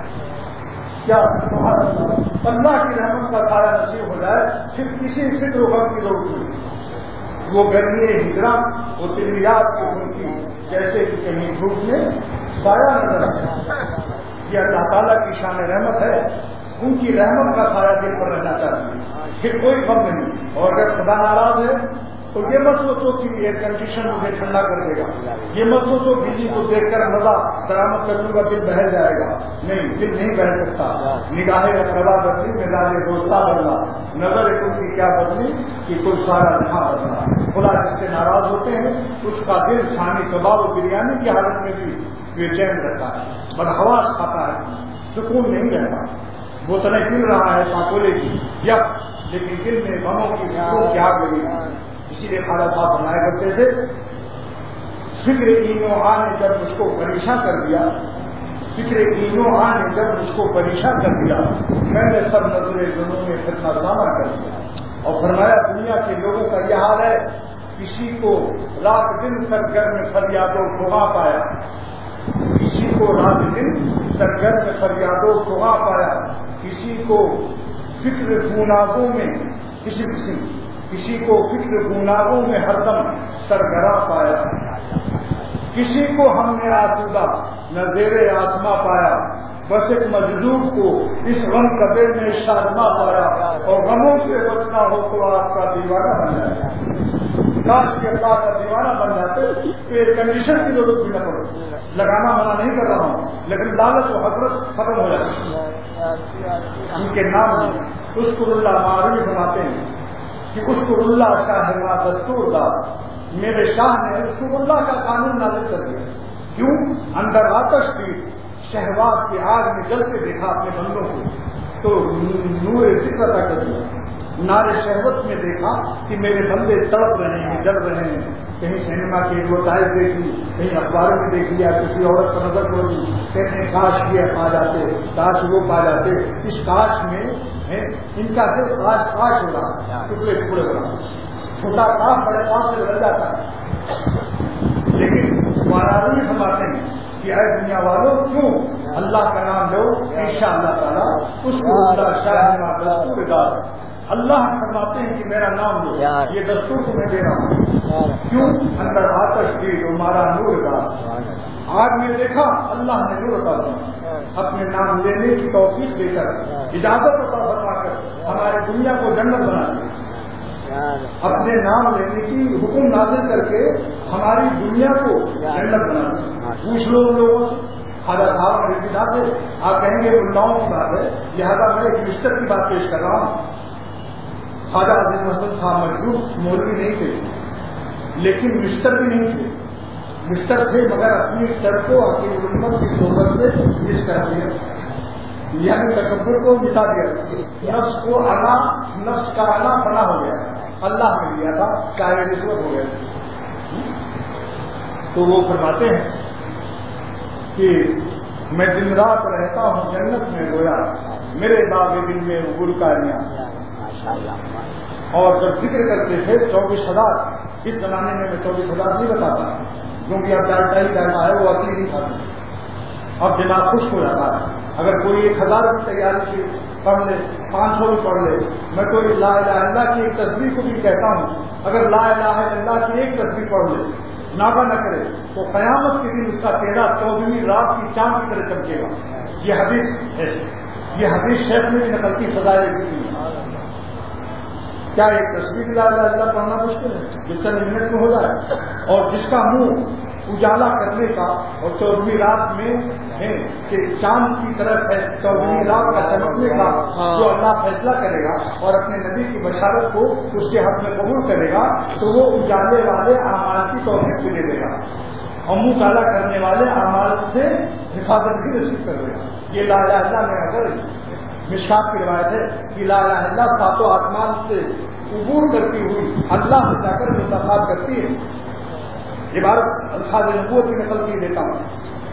کیا اللہ کی رحمت کا سایہ نصیب ہو جائے پھر کسی فکر و غم کی ضرورت نہیں. وہ گرمی ہجراں وہ تیری یاد کی خون کی، جیسے کہ کہیں دھوپ میں سایہ نظر آئے. یہ اللہ تعالیٰ کی شان رحمت ہے، ان کی رحمت کا سایہ دل پر رہنا چاہیے، پھر کوئی غم نہیں. اور اگر خدا ناراض ہے تو یہ مت سوچو کہ ایئر کنڈیشن مجھے ٹھنڈا کر دے گا، یہ مت سوچو بجلی کو دیکھ کر مزہ درامد کر لوں گا دل بہل جائے گا. نہیں، دل نہیں بہل سکتا. نگاہ اقربا بدلی، مزاج دوستہ بدلا، نظر تم کی کیا بدلی کہ کوئی سارا جہاں بدلا. خدا جس سے ناراض ہوتے ہیں اس کا دل شامی کباب و بریانی کی حالت میں بھی بے چین رہتا ہے، بدحواس کھاتا ہے، سکون نہیں رہتا. بوتلیں پی رہا ہے پاکولے کی یک، لیکن دل میں غموں کی فکروں کی آگ لگی. اسی لیے خالہ صاحب بنایا کرتے تھے، فکر اینو نے جب مجھ کو پریشان کر دیا، فکر اینو نے جب مجھ کو پریشان کر دیا، میں نے سب نظر ظلم میں فتنہ سامنا کر دیا. اور فرمایا دنیا کے لوگوں کا یہ حال ہے، کسی کو رات دن سرگرم میں فریادوں فغاں پایا، کسی کو رات دن سرگرم میں فریادوں فغاں پایا، کسی کو فکر گوناگوں میں کسی کو فکر گوناگوں میں ہر دم سرگراں پایا، کسی کو ہم نے آسودہ نہ زیر آسماں پایا، بس ایک مجذوب کو اس غم قبر میں شادماں پایا. اور غموں سے بچنا ہو تو آپ کا دیوانہ بن جائے. کاش کے اللہ کا دیوانہ بن جاتے تو ایک کنڈیشن کی ضرورت بھی نہ پڑے. لگانا منع نہیں کر رہا ہوں، لیکن لالچ و حسرت ختم ہو جاتی ہے. ان کے نام اشکر اللہ معروف بناتے ہیں کہ اشکر اللہ شاہ ما دستور دار، میرے شاہ نے اشکر اللہ کا قانون نافذ کر دیا. کیوں؟ اندر آتش تھی، شہوات کی آگ میں جلتے دیکھا اپنے بندوں کو تو نور ذکر ادا کر دیا. نار شہوت میں دیکھا کہ میرے بندے تڑپ رہے ہیں، جل رہے ہیں. کہیں سینما کی ایڈورٹائز دیکھی، کہیں اخباروں میں دیکھ لیا، کسی عورت پر نظر پڑی، کہتے ہیں کاش یہ پا جاتے، کاش وہ پا جاتے. اس کاش میں ان کا دل کاش کاش ہو رہا، ٹکڑے ٹکڑے ہو رہا. چھوٹا کام بڑے کام سے بدل جاتا ہے، لیکن مہاراجی فرماتے ہیں کہ اے دنیا والوں کیوں اللہ کا نام لو، انشاءاللہ تعالیٰ اس کو اللہ شاہ اللہ فرماتے ہیں کہ میرا نام لو، یہ دستور کو میں دے رہا ہوں، کیوں اندر آتش کی ہمارا نور کا آج میں دیکھا اللہ نے نور عطا دیا، اپنے نام لینے کی توفیق دے کر اجازت عطا فرما کر ہماری دنیا کو جنت بنا دیا، اپنے نام لینے کی حکم نازل کر کے ہماری دنیا کو جنت بنا دیا۔ پوچھ لو ان لوگوں سے، خواجہ صاحب میری بات ہے، آپ کہیں گے ملاؤں کی بات ہے، لہٰذا میں ایک مسٹر کی بات پیش کر رہا ہوں۔ خواجہ عزیز محمد صاحب مجروح مولوی نہیں تھے لیکن مسٹر بھی نہیں تھے، مسٹر تھے مگر اپنی سر کو حقیق امت کی صحبت سے مس کر دیا، یعنی تکبر کو مٹا دیا، نفس کو آنا، نفس کا آنا بنا ہو گیا، اللہ نے لیا تھا چاہے رشوت ہو گیا۔ تو وہ فرماتے ہیں کہ میں دن رات رہتا ہوں جنت میں گویا، میرے باغ دل میں گلکاریاں، اور جب ذکر کرتے تھے 24,000، اس زمانے میں 24,000 نہیں بتاتا کیونکہ اب ڈالٹا ہی ڈالنا ہے، وہ اصلی نہیں کھاتا، اب دماغ خشک ہو جاتا ہے۔ اگر کوئی 1,000 کی تیاری سے پڑھ لے، 500 بھی پڑھ لے، میں تو لا الہ الا اللہ کی ایک تصویر کو بھی کہتا ہوں، اگر لا الہ الا اللہ کی ایک تصویر پڑھ لے نابا نہ کرے تو قیامت کے دن اس کا چہرہ 14ویں رات کی چاند کی طرح چمکے گا۔ یہ حدیث ہے، یہ حدیث شیخ نے بھی نقل کی، فضائل کی۔ کیا ایک تصویر لا الہ الا اللہ پڑھنا مشکل ہے؟ جس کا منٹ میں ہو جائے، اور جس کا منہ اجالا کرنے کا اور 14ویں رات میں ہے کہ چاند کی طرف 14ویں رات کا چمکنے کا جو اللہ فیصلہ کرے گا اور اپنے نبی کی بشارت کو اس کے حق میں قبول کرے گا تو وہ اجالے والے اعمال کی توفیق بھی دے گا اور منہ کالا کرنے والے اعمال سے حفاظت بھی نصیب کر دے گا۔ یہ لا الہ الا اللہ میں اگر مشکات کی روایت ہے کہ لا الہ الا اللہ ساتوں آسمان سے عبور کرتی ہوئی اللہ سے جا کر ملاقات کرتی ہے۔ عبارت الفاظ نبوت کی نقل کی دیتا ہوں،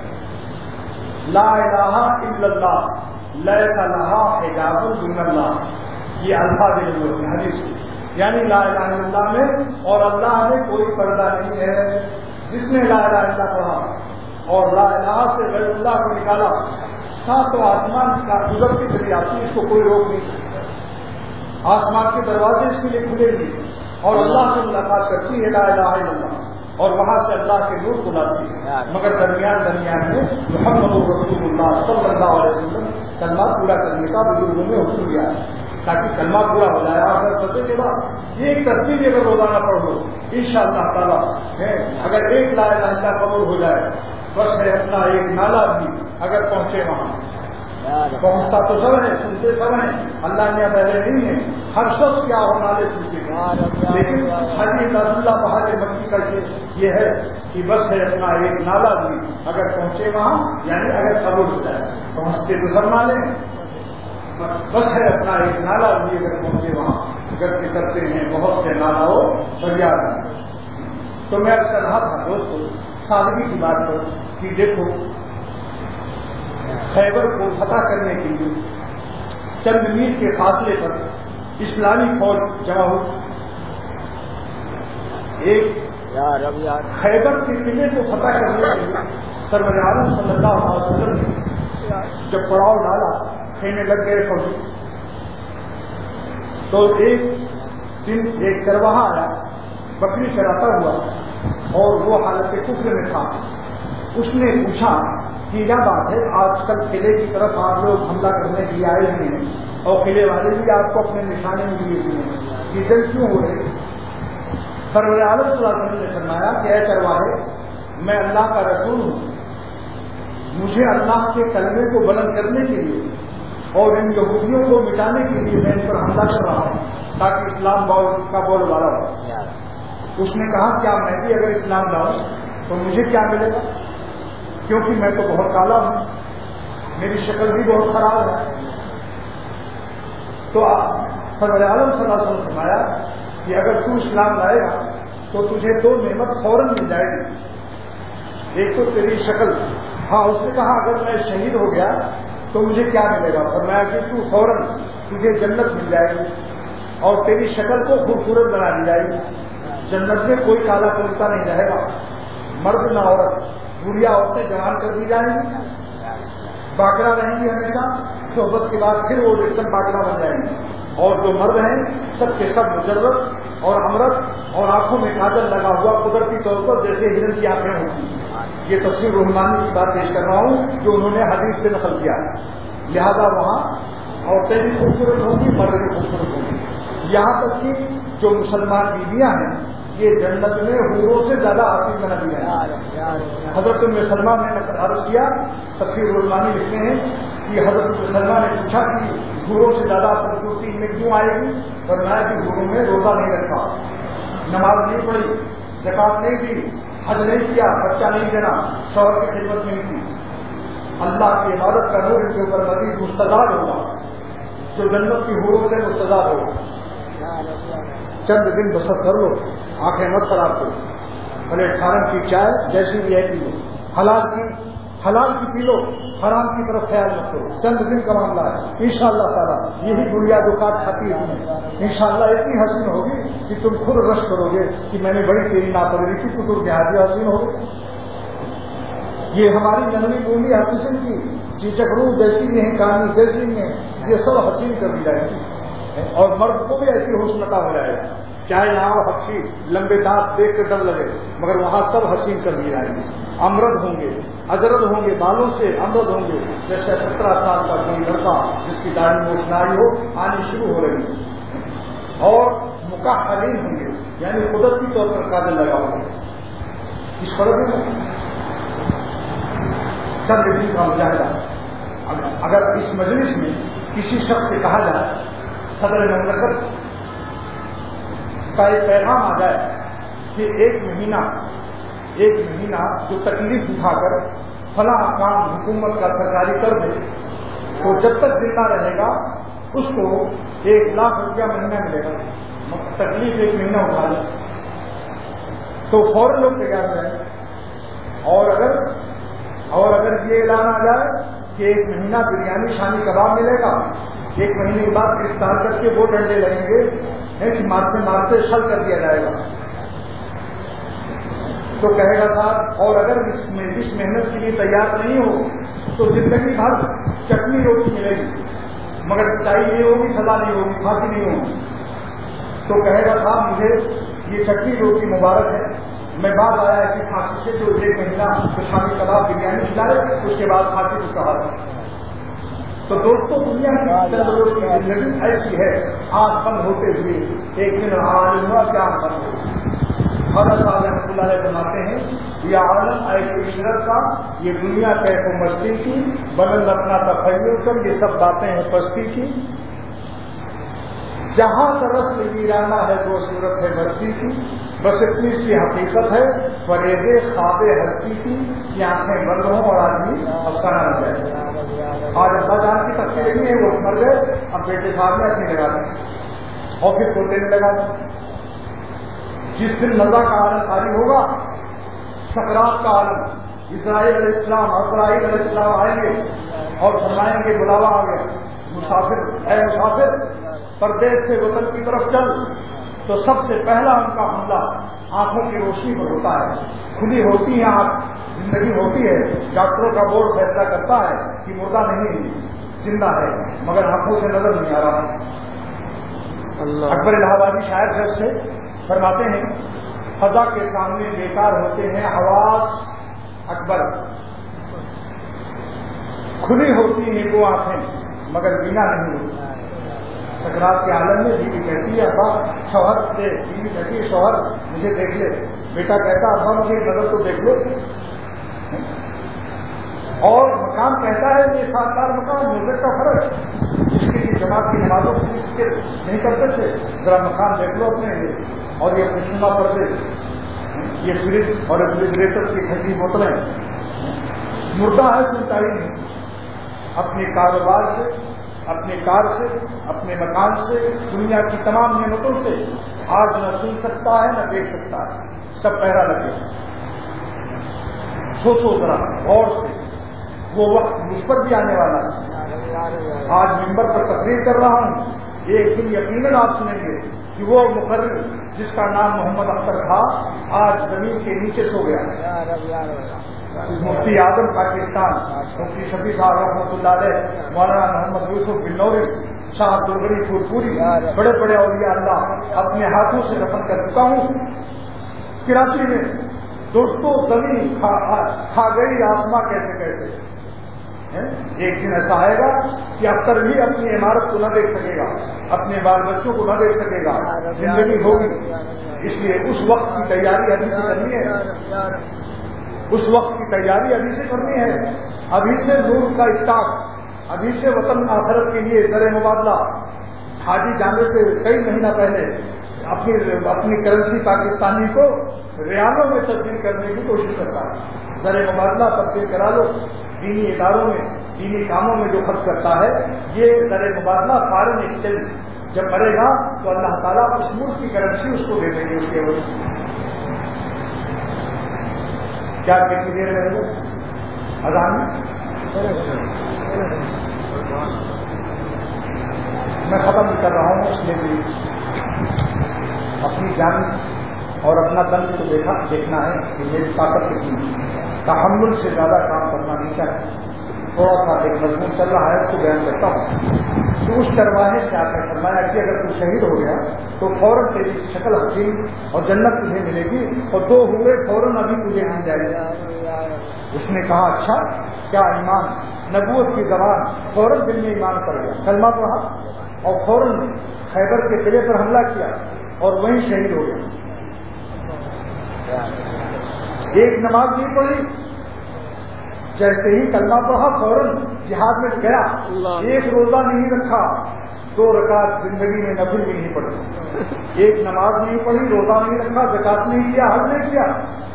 لا الہ الا اللہ لیس لہا حجاب دون اللہ، یہ الفاظ نبوت کی حدیث کی، یعنی لا الہ الا اللہ میں اور اللہ میں کوئی پردہ نہیں ہے۔ جس نے لا الہ الا اللہ پڑھا اور لا الہ سے غیر اللہ کو نکالا، ساتوں آسمان کا گزر کی چلی آتی، اس کو کوئی روک نہیں سکتا، آسمان کے دروازے اس کے لیے کھلے نہیں اور اللہ سے ملاقات کرتی ہے لا الہ الا اللہ، اور وہاں سے اللہ کے نور کو لاتی ہے، مگر درمیان میں محمد رسول اللہ صلی اللہ علیہ وسلم کلمہ پورا کرنے کا بزرگوں میں حکم دیا ہے تاکہ کلمہ پورا ہو جائے۔ اور پتے کے بعد ایک ترتیب اگر روزانہ پڑھ لو انشاءاللہ تعالیٰ ہے، اگر ایک لا الہ الا اللہ قبول ہو جائے بس ہے اپنا ایک نالا بھی اگر پہنچے وہاں، پہنچتا تو سب ہے، سنتے سب ہیں، اللہ نے پہلے نہیں ہے، ہر شخص کیا ہو نالے سنتے ہیں، لیکن حدیث اللہ بہار مکی کا یہ ہے کہ بس ہے اپنا ایک نالا بھی اگر پہنچے وہاں، یعنی اگر قبول ہو جائے، پہنچتے تو سب نالے، بس ہے اپنا ایک نالا بھی اگر پہنچے وہاں، کرتے کرتے ہیں بہت سے نالا ہو دریا۔ تو میں کر رہا تھا دوستوں سادگی کی بات پر کہ دیکھو خیبر کو فتح کرنے کے لیے چند میل کے فاصلے پر اسلامی فوج جمع ہوئی، ایک خیبر کے قلعے کو فتح کرنے کے لیے سرور عالم صلی اللہ علیہ وسلم نے جب پڑاؤ ڈالا، کھینے لگ گئے فوجی، تو ایک دن ایک چرواہا آیا بکری چراتا ہوا اور وہ حالت کفر میں تھا، اس نے پوچھا کہ کیا بات ہے آج کل قلعے کی طرف آپ لوگ حملہ کرنے کے لیے آئے ہوئے ہیں اور قلعے والے بھی آپ کو اپنے نشانے میں لیے ہوئے ہیں، یہ دل کیوں ہو رہے؟ سرور عالم صلی اللہ علیہ وسلم نے فرمایا کہ اے چرواہے، میں اللہ کا رسول ہوں، مجھے اللہ کے کلمے کو بلند کرنے کے لیے اور ان یہودیوں کو مٹانے کے لیے میں ان پر حملہ کر رہا ہوں تاکہ اسلام کا بول والا ہو۔ اس نے کہا کیا میں بھی اگر اسلام لاؤں تو مجھے کیا ملے گا؟ کیونکہ میں تو بہت کالا ہوں، میری شکل بھی بہت خراب ہے۔ تو سرور عالم صلی اللہ علیہ وسلم نے فرمایا کہ اگر تو اسلام لائے گا تو تجھے دو نعمت فوراً مل جائے گی، ایک تو تیری شکل، ہاں اس نے کہا اگر میں شہید ہو گیا تو مجھے کیا ملے گا؟ فرمایا کہ تو فوراً تجھے جنت مل جائے گی، اور تیری شکل کو خوبصورت بنا دی جائے گی. جنت میں کوئی کالا پلتا نہیں رہے گا، مرد نہ عورت. بڑھیا عورتیں جوان کر دی جائیں گی، باقرہ رہیں گی ہمیشہ، صحبت کے بعد پھر وہ ایک دم باقرہ بن جائیں گے. اور جو مرد ہیں سب کے سب مجرد اور امرت اور آنکھوں میں کاجل لگا ہوا قدرتی طور پر جیسے ہرن کی آنکھیں ہوتی. یہ تفسیر رحمانی کی بات پیش کر رہا ہوں جو انہوں نے حدیث سے نقل کیا. لہذا وہاں عورتیں بھی خوبصورت ہوں گی، مرد بھی خوبصورت ہوں گی. یہاں تک کہ جو مسلمان بیویاں ہیں یہ جنت میں حوروں سے زیادہ حاصل بنا دی ہیں. حضرت مسلمان نے عرض کیا، تفسیر رحمانی لکھتے ہیں کہ حضرت مسلمان نے پوچھا کہ حوروں سے زیادہ خوبصورتی میں کیوں آئے گی؟ فرمایا کہ حوروں میں روزہ نہیں رکھا، نماز نہیں پڑھی، زکات نہیں دی، حج نہیں کیا، بچہ نہیں دینا، شوہر کی خدمت نہیں کی. اللہ کی عبادت کا نور ان کے اوپر مزید مستدار ہوگا، جو جنت کی حوروں سے مستدار ہوگا. چند دن بسر کر لو، آنکھیں مت خراب کرو، بھلے کھارن کی چائے جیسی بھی ہے پی لو، حلال کی پی لو، حرام کی طرف خیال مت کرو. چند دن کا معاملہ ہے، انشاءاللہ تعالیٰ یہی دنیا جو کاٹ کھاتی ہے انشاءاللہ اتنی حسین ہوگی کہ تم خود رش کرو گے کہ میں نے بڑی تیری ناپروی کی، تو نہایت حسین ہوگی. یہ ہماری جنگلی بولی ہر قسم کی چیچکڑو جیسی بھی ہیں، کہانی جیسی بھی ہیں، یہ سب حسین کر دی جائے گی. اور مرد کو بھی ایسی ہوش نتا ہو جائے گا، چاہے یہاں حقی لمبے دانت دیکھ کر ڈر لگے، مگر وہاں سب حسین کر دی جائیں گے. امرد ہوں گے، اجرد ہوں گے، بالوں سے امرد ہوں گے. جیسے 17 سال کا کوئی لڑکا جس کی داڑھی موچ ناری ہو آنی شروع ہو رہی ہے. اور مکحلین ہوں گے، یعنی قدرتی طور پر کاجل لگا ہوں گے. اس فرق میں چند دن کا مظاہرہ. اگر اس مجلس میں کسی شخص سے کہا جائے صدر مملکت کا ایک پیغام آ جائے کہ ایک مہینہ جو تکلیف اٹھا کر فلاں کام حکومت کا سرکاری کر دے تو جب تک زندہ رہے گا اس کو 1 لاکھ روپیہ مہینہ ملے گا. تکلیف 1 مہینہ اٹھا لے تو فوراً لوگ تیار رہیں. اور اگر یہ اعلان آ جائے کہ 1 مہینہ بریانی شامی کباب ملے گا، 1 مہینے کے بعد گرفتار کر کے وہ ڈنڈے لگیں گے کہ مارتے مارتے شل کر دیا جائے گا، تو کہے گا صاحب اور اگر اس محنت کے لیے تیار نہیں ہو تو زندگی بھر چٹنی روٹی ملے گی مگر پٹائی نہیں ہوگی، سزا نہیں ہوگی، پھانسی نہیں ہوگی. تو کہے گا صاحب مجھے یہ چٹنی روٹی مبارک ہے، میں بعد آیا ایسی پھانسی سے جو 1 مہینہ تو شامی کباب بریانی کھلائے اس کے بعد پھانسی کو سہارا. تو دوستوں دنیا کی روز کی زندگی ایسی ہے، آنکھ بند ہوتے ہوئے ایک دن عالم ہوا کہ آنکھ بند ہو. حضرت صاحب رحمۃ اللہ علیہ فرماتے ہیں یہ عالم ایسی عشرت کا، یہ دنیا کیف و مستی کی، بلند اپنا تخیل کر، یہ سب باتیں ہیں پستی کی. جہاں طرف ویرانہ ہے وہ صورت ہے بستی کی، بس اتنی سی حقیقت ہے فریب خواب ہستی کی کہ آنکھیں بند ہوں اور آدمی افسانہ بن جائے. آج ابا جان کی تقسیم نہیں ہے، وہ مر گئے، اب بیٹے صاحب نے اپنی لگا دی اور پھر پوتے نے لگا دی. جس دن نزا کا عالم خالی ہوگا، سکرات کا عالم، اسرائیل علیہ السلام اور اسرائیل علیہ السلام آئیں گے اور فرمائیں گے بلاوا آ گیا، مسافر اے مسافر پردیس سے وطن کی طرف چل. تو سب سے پہلا ان کا حملہ آنکھوں کی روشنی پر ہوتا ہے. کھلی ہوتی ہے آنکھ، زندگی ہوتی ہے، ڈاکٹروں کا بورڈ فیصلہ کرتا ہے کہ مردہ نہیں زندہ ہے مگر آنکھوں سے نظر نہیں آ رہا. اکبر الہ آبادی شاعر سے فرماتے ہیں فضا کے سامنے بیکار ہوتے ہیں حواس اکبر، کھلی ہوتی ہیں وہ آنکھیں مگر بینا نہیں ہوتی. سکرات کے عالم میں بیوی کہتی ہے ابا شوہر سے، بیوی کہتی ہے شوہر مجھے دیکھ لے، بیٹا کہتا ابا مجھے نظر تو دیکھ لو. اور مقام کہتا ہے یہ شاندار مقام ملک کا فرق جس کے لیے جماعت کی نمازوں کو نہیں کرتے تھے، ذرا مقام دیکھ لو اپنے لیے. اور یہ خوشنما پردے، یہ فریج اور ریفریجریٹر کی ٹھنڈی بوتلیں، مردہ ہے سنتا ہی نہیں. اپنے کاروبار سے، اپنے کار سے، اپنے مکان سے، دنیا کی تمام نعمتوں سے آج نہ سن سکتا ہے نہ دیکھ سکتا ہے، سب پہرا لگے. سوچو ذرا غور سے، وہ وقت مجھ پر بھی آنے والا ہے. آج ممبر پر تقریر کر رہا ہوں، ایک دن یقیناً آپ سنیں گے کہ وہ مقرر جس کا نام محمد اختر تھا آج زمین کے نیچے سو گیا. مفتی اعظم پاکستان مفتی شفیع صاحب رحمۃ اللہ علیہ، مولانا محمد یوسف بن نوری، شاہ عبدالغنی پور پوری، بڑے بڑے اولیاء اللہ اپنے ہاتھوں سے دفن کر چکا ہوں کراچی میں. دوستوں زمین کھا گئی آسماں کیسے کیسے. ایک دن ایسا آئے گا کہ اختر بھی اپنی عمارت کو نہ دیکھ سکے گا، اپنے بال بچوں کو نہ دیکھ سکے گا، زندگی ہوگی. اس لیے اس وقت کی تیاری ابھی سے کرنی ہے، اس وقت کی تیاری ابھی سے کرنی ہے. ابھی سے نور کا اسٹاک، ابھی سے وطن آخرت کے لیے زر مبادلہ. حاجی جانے سے کئی مہینہ پہلے اپنی کرنسی پاکستانی کو ریالوں میں تبدیل کرنے کی کوشش کرتا ہے. زر مبادلہ تبدیل کرا لو. دینی اداروں میں دینی کاموں میں جو خرچ کرتا ہے یہ زر مبادلہ فارن ایکسچینج جب مرے گا تو اللہ تعالیٰ اس ملک کی کرنسی اس کو دے دیں گے. اس کے وجہ کیا کسی دیر رہے گا اذان میں ختم کر رہا ہوں. اس لیے بھی اپنی جان اور اپنا دل کو دیکھنا ہے کہ میری طاقت کتنی. تحمل سے زیادہ کام کرنا نہیں چاہیے. تھوڑا سا ایک مضمون چل رہا ہے اس کو بیان کرتا ہوں. تو اس کروانے سے آپ نے فرمایا کہ اگر تو شہید ہو گیا تو فوراً تیری شکل حسین اور جنت تجھے ملے گی، اور دو ہوئے فوراً ابھی تجھے مل جائے گا. اس نے کہا اچھا کیا ایمان، نبوت کی زبان. فوراً دل میں ایمان پڑ گیا، کلمہ پڑھا اور فوراً خیبر کے قلعے پر حملہ کیا اور وہیں شہید ہو گیا. ایک نماز نہیں پڑھی، جیسے ہی کلمہ پڑھا فوراً جہاد میں گیا. ایک روزہ نہیں رکھا، 2 رکعت زندگی میں نفل بھی نہیں پڑھی. ایک نماز نہیں پڑھی، روزہ نہیں رکھا، زکات نہیں کیا، حج نہیں کیا،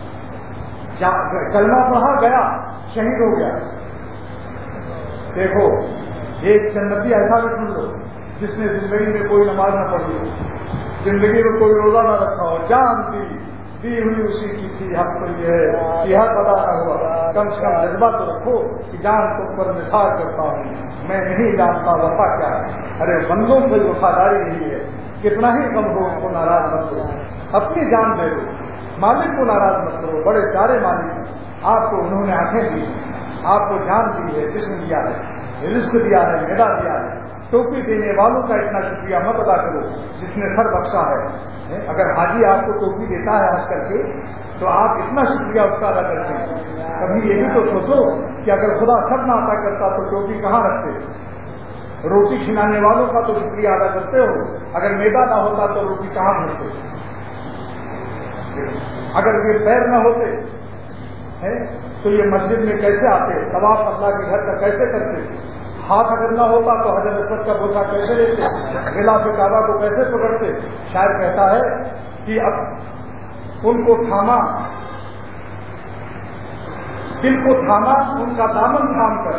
کلمہ پڑھا گیا شہید ہو گیا. دیکھو ایک جنتی ایسا بھی سن لو جس نے زندگی میں کوئی نماز نہ پڑھی ہو، زندگی میں کوئی روزہ نہ رکھا ہو، جان دی ہوئی اسی کی تھی، حق تو یہ ہے کہ حق ادا نہ ہوا. کم سے کم جذبہ تو رکھو کہ جان کو پر نثار کرتا ہوں، میں نہیں جانتا وفا کیا ہے. ارے بندوں سے وفاداری نہیں ہے، کتنا ہی کم ہو ان کو ناراض مت کرو، اپنی جان دے دو. مالک کو ناراض مت کرو، بڑے پیارے مالک ہیں. آپ کو انہوں نے آنکھیں دی، آپ کو جان دی ہے، جسم دیا ہے، رزق دیا ہے، میدا دیا ہے. ٹوپی دینے والوں کا اتنا شکریہ مت ادا کرو جس نے سر بخشا ہے. اگر حاجی آپ کو ٹوپی دیتا ہے حج کر کے تو آپ اتنا شکریہ اس کا ادا کرتے ہیں. کبھی یہ بھی تو سوچو کہ اگر خدا سب نہ عطا کرتا تو ٹوپی کہاں رکھتے. روٹی کھلانے والوں کا تو شکریہ ادا کرتے ہو، اگر میدا نہ ہوتا تو روٹی کہاں بھیجتے. اگر یہ پیر نہ ہوتے تو یہ مسجد میں کیسے آتے، طواف اللہ کے گھر کا کیسے کرتے. ہاتھ اگر نہ ہوتا تو حجر اسود کا بوسہ کیسے لیتے، غلاف کعبہ کو کیسے پکڑتے. شاعر کہتا ہے کہ اب ان کو تھاما، دل کو تھاما ان کا دامن تھام کر،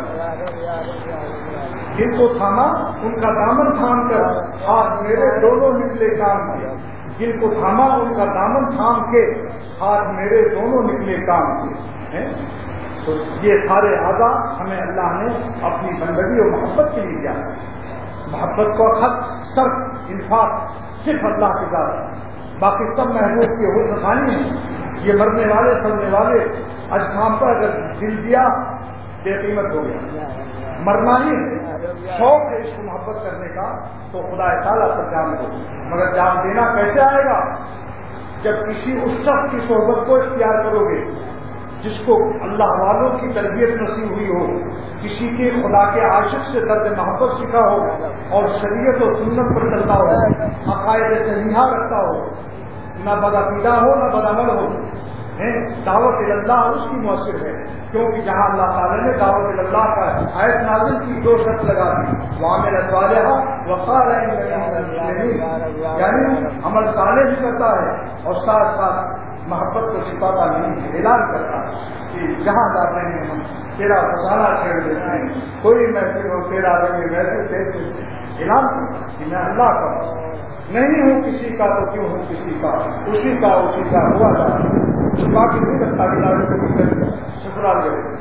دل کو تھاما ان کا دامن تھام کر، ہاتھ میرے دونوں نکلے کام کیا. دل کو تھاما ان کا دامن تھام کے، ہاتھ میرے دونوں نکلے کام کے. تو یہ سارے اعضاء ہمیں اللہ نے اپنی بندگی اور محبت کے لیے دیا ہے. محبت کو خط صرف انفاق صرف اللہ کے ذات، باقی سب محبوب کے حسن ثانی ہیں. یہ مرنے والے سڑنے والے اجسام پر اگر دل دیا بے قیمت ہو گیا. مرنا ہی شوق ہے اس کو محبت کرنے کا تو خدا تعالیٰ پر جان دو. مگر جان دینا کیسے آئے گا؟ جب کسی اس شخص کی صحبت کو اختیار کرو گے جس کو اللہ والوں کی تربیت نصیب ہوئی ہو، کسی کے خدا کے عاشق سے درد محبت سیکھا ہو اور شریعت و سنت پر چلتا ہو، عقائد صحیحہ رکھتا ہو، نہ بدعقیدہ ہو نہ بدعمل ہو. دعوت اللہ اس کی مؤثر ہے، کیونکہ جہاں اللہ تعالیٰ نے دعوت اللہ کا آیت نازل کی 2 شرط لگا دی، وعمل صالحا وقال انی من المسلمین، یعنی عمل صالح بھی کرتا ہے اور ساتھ ساتھ محبت کو چھپاتا نہیں، اعلان کرتا ہے کہ جہاں جاتے ہیں ہم تیرا فسانہ چھیڑ دیتے ہیں، کوئی محفل ہو تیرا رنگ محفل دیتے ہیں. اعلان کہ میں اللہ کا نہیں ہوں کسی کا تو کیوں ہوں کسی کا، اسی کا ہوا تھا. چھپا کے نہیں رکھتا کہ شکرا لے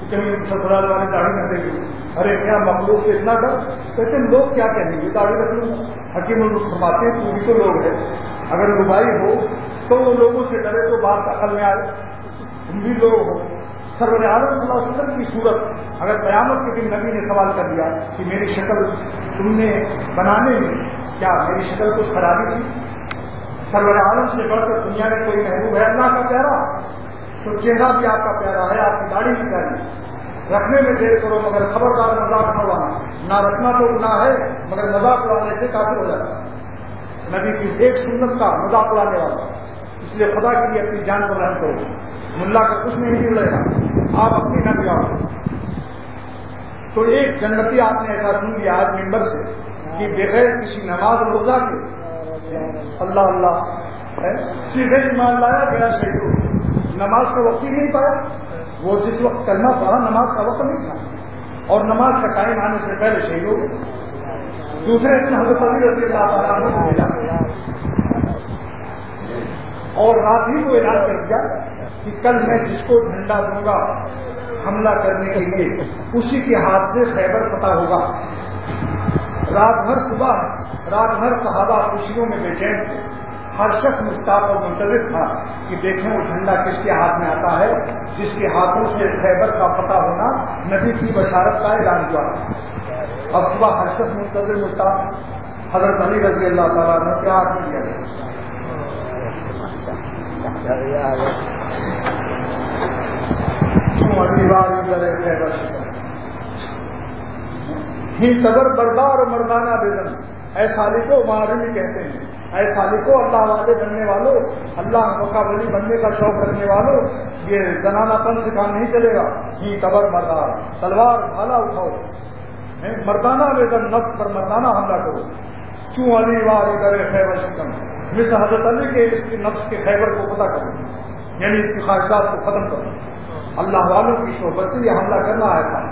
کہ کہیں سسرال والے داڑھی نہ دیں گے. ارے کیا مخلوق سے اتنا ڈر؟ کہتے ہیں لوگ کیا کہیں گے داڑھی رکھ لوں گا. حکیم فرماتے ہیں تو بھی تو لوگ ہے، اگر ربائی ہو تو وہ لوگوں سے ڈرے تو بات عقل میں آئے. تم بھی لوگ ہو. سرور عالم صلی اللہ علیہ وسلم کی صورت اگر قیامت کے دن نبی نے سوال کر دیا کہ میری شکل تم نے بنانے میں کیا میری شکل کچھ خرابی تھی؟ سرور عالم سے بڑھ کر دنیا میں کوئی محبوب ہے اللہ کا پیارا؟ تو چہرہ بھی آپ کا پیارا ہے، آپ کی داڑھی بھی پیاری. رکھنے میں دیر کرو مگر خبردار مذاق نہ اڑانا. نہ رکھنا تو گناہ ہے مگر مذاق اڑانے سے کافی ہو جاتا ہے. نبی کی ایک سنت کا مذاق اڑانے والا. اس لیے خدا کے لیے اپنی جان کو رحم کرو. ملا کا کچھ نہیں اڑے گا، آپ اپنی نہ بگاڑو. تو ایک جنتی آپ نے ایسا سن لیا آج ممبر سے کہ بغیر کسی نماز روزہ کے اللہ اللہ سیدھے ایمان لایا گیا شہید. نماز کا وقت ہی نہیں پایا. وہ جس وقت کلمہ پڑھا نماز کا وقت نہیں تھا اور نماز کا ٹائم آنے سے پہلے شہید ہو گئے. دوسرے دن حضرت علی رضی اللہ تعالیٰ عنہ کو ملا اور رات ہی کو اعلان کر دیا کہ کل میں جس کو جھنڈا دوں گا حملہ کرنے کے لیے اسی کے ہاتھ سے خیبر فتح ہوگا. رات بھر صبح رات بھر صحابہ خوشیوں میں بے چین تھے. ہر شخص مشتاق اور منتظر تھا کہ دیکھیں وہ جھنڈا کس کے ہاتھ میں آتا ہے جس کے ہاتھوں سے خیبر کا فتح ہونا نبی کی بشارت کا اعلان ہوا. اب صبح ہر شخص منتظر مشتاق. حضرت علی رضی اللہ تعالیٰ نے کیا آدمی کیا ہی صبر بردار مردانہ بیدن. اے سالی کو معرمی کہتے ہیں. اے سالی کو اللہ والے بننے والوں، اللہ کا ولی بننے کا شوق رکھنے والوں، یہ زنانہ پن سے کام نہیں چلے گا. ہی صبر مردار، تلوار بھالا اٹھاؤ، مردانہ بیدن، نفس پر مردانہ حملہ کرو. کیوں علی واری کرے خیبر شکم، مثل حضرت علی کے اس کے نفس کے خیبر کو پتہ کرو، یعنی اس کی خواہشات کو ختم کرو. اللہ والوں کی صحبت سے یہ حملہ کرنا آیا تھا.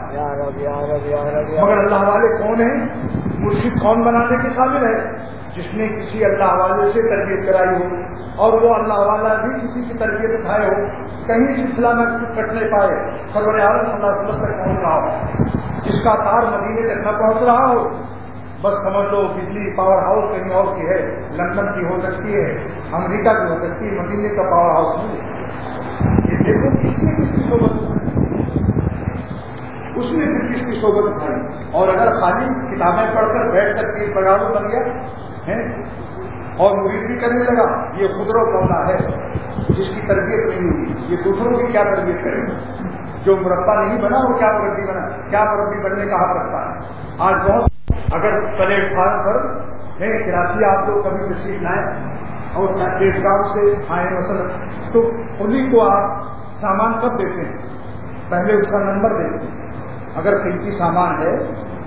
مگر اللہ والے کون ہیں؟ مرشد کون بنانے کے قابل ہے؟ جس نے کسی اللہ والے سے تربیت کرائی ہو اور وہ اللہ والا بھی کسی کی تربیت اٹھائے ہو. کہیں سلسلہ میں کٹ نہیں پائے، سرور عالم صلی اللہ علیہ وسلم تک پہنچ رہا ہو. جس کا تار مدینے تک نہ پہنچ رہا ہو بس سمجھ لو بجلی پاور ہاؤس کہیں اور کی ہے، لندن کی ہو سکتی ہے، امریکہ کی ہو سکتی ہے، مدینے کا پاور ہاؤس نہیں. یہ دیکھو کس نے کس کی صحبت اٹھائی، اس نے پھر کس کی صحبت اٹھائی. اور اگر خالی کتابیں پڑھ کر بیٹھ کر کے بگاڑو بن گیا اور مرید بھی کرنے لگا، یہ خدرو پودا ہے جس کی تربیت نہیں ہوئی. یہ دوسروں کی کیا تربیت کرے گا؟ جو مربع نہیں بنا وہ کیا مربی بنا، کیا مربی بننے کا حق رکھتا ہے. آج بہت اگر پلیٹ فارم پر کراچی آپ لوگ کبھی تشریف لائیں اور ٹیٹ گاؤں سے آئے مثلا تو انہیں کو آپ سامان کب دیتے ہیں؟ پہلے اس کا نمبر دیتے ہیں. اگر قیمتی سامان ہے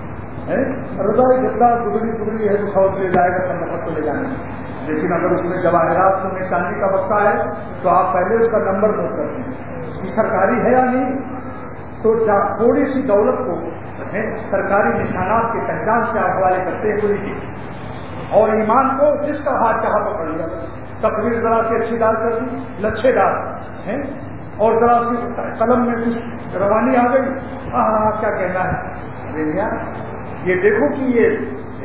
رضائی جتنا گزری ہے تو خود لے جائے گا تب نفت تو لے جائیں گے. لیکن اگر اس میں جواہرات میں چاندی کا بکسا ہے تو آپ پہلے اس کا نمبر نوٹ کرتے ہیں کہ سرکاری ہے یا نہیں. تو تھوڑی سی دولت کو سرکاری نشانات کی پہچان سے آپ حوالے کرتے ہیں پوری کی. اور ایمان کو جس کا ہاتھ چاہا پکڑ لیا. تقریر ذرا سی اچھی ڈال کر دی، لچھے ڈال اور ذرا سی قلم میں کچھ روانی آ گئی، کیا کہنا ہے. یہ دیکھو کہ یہ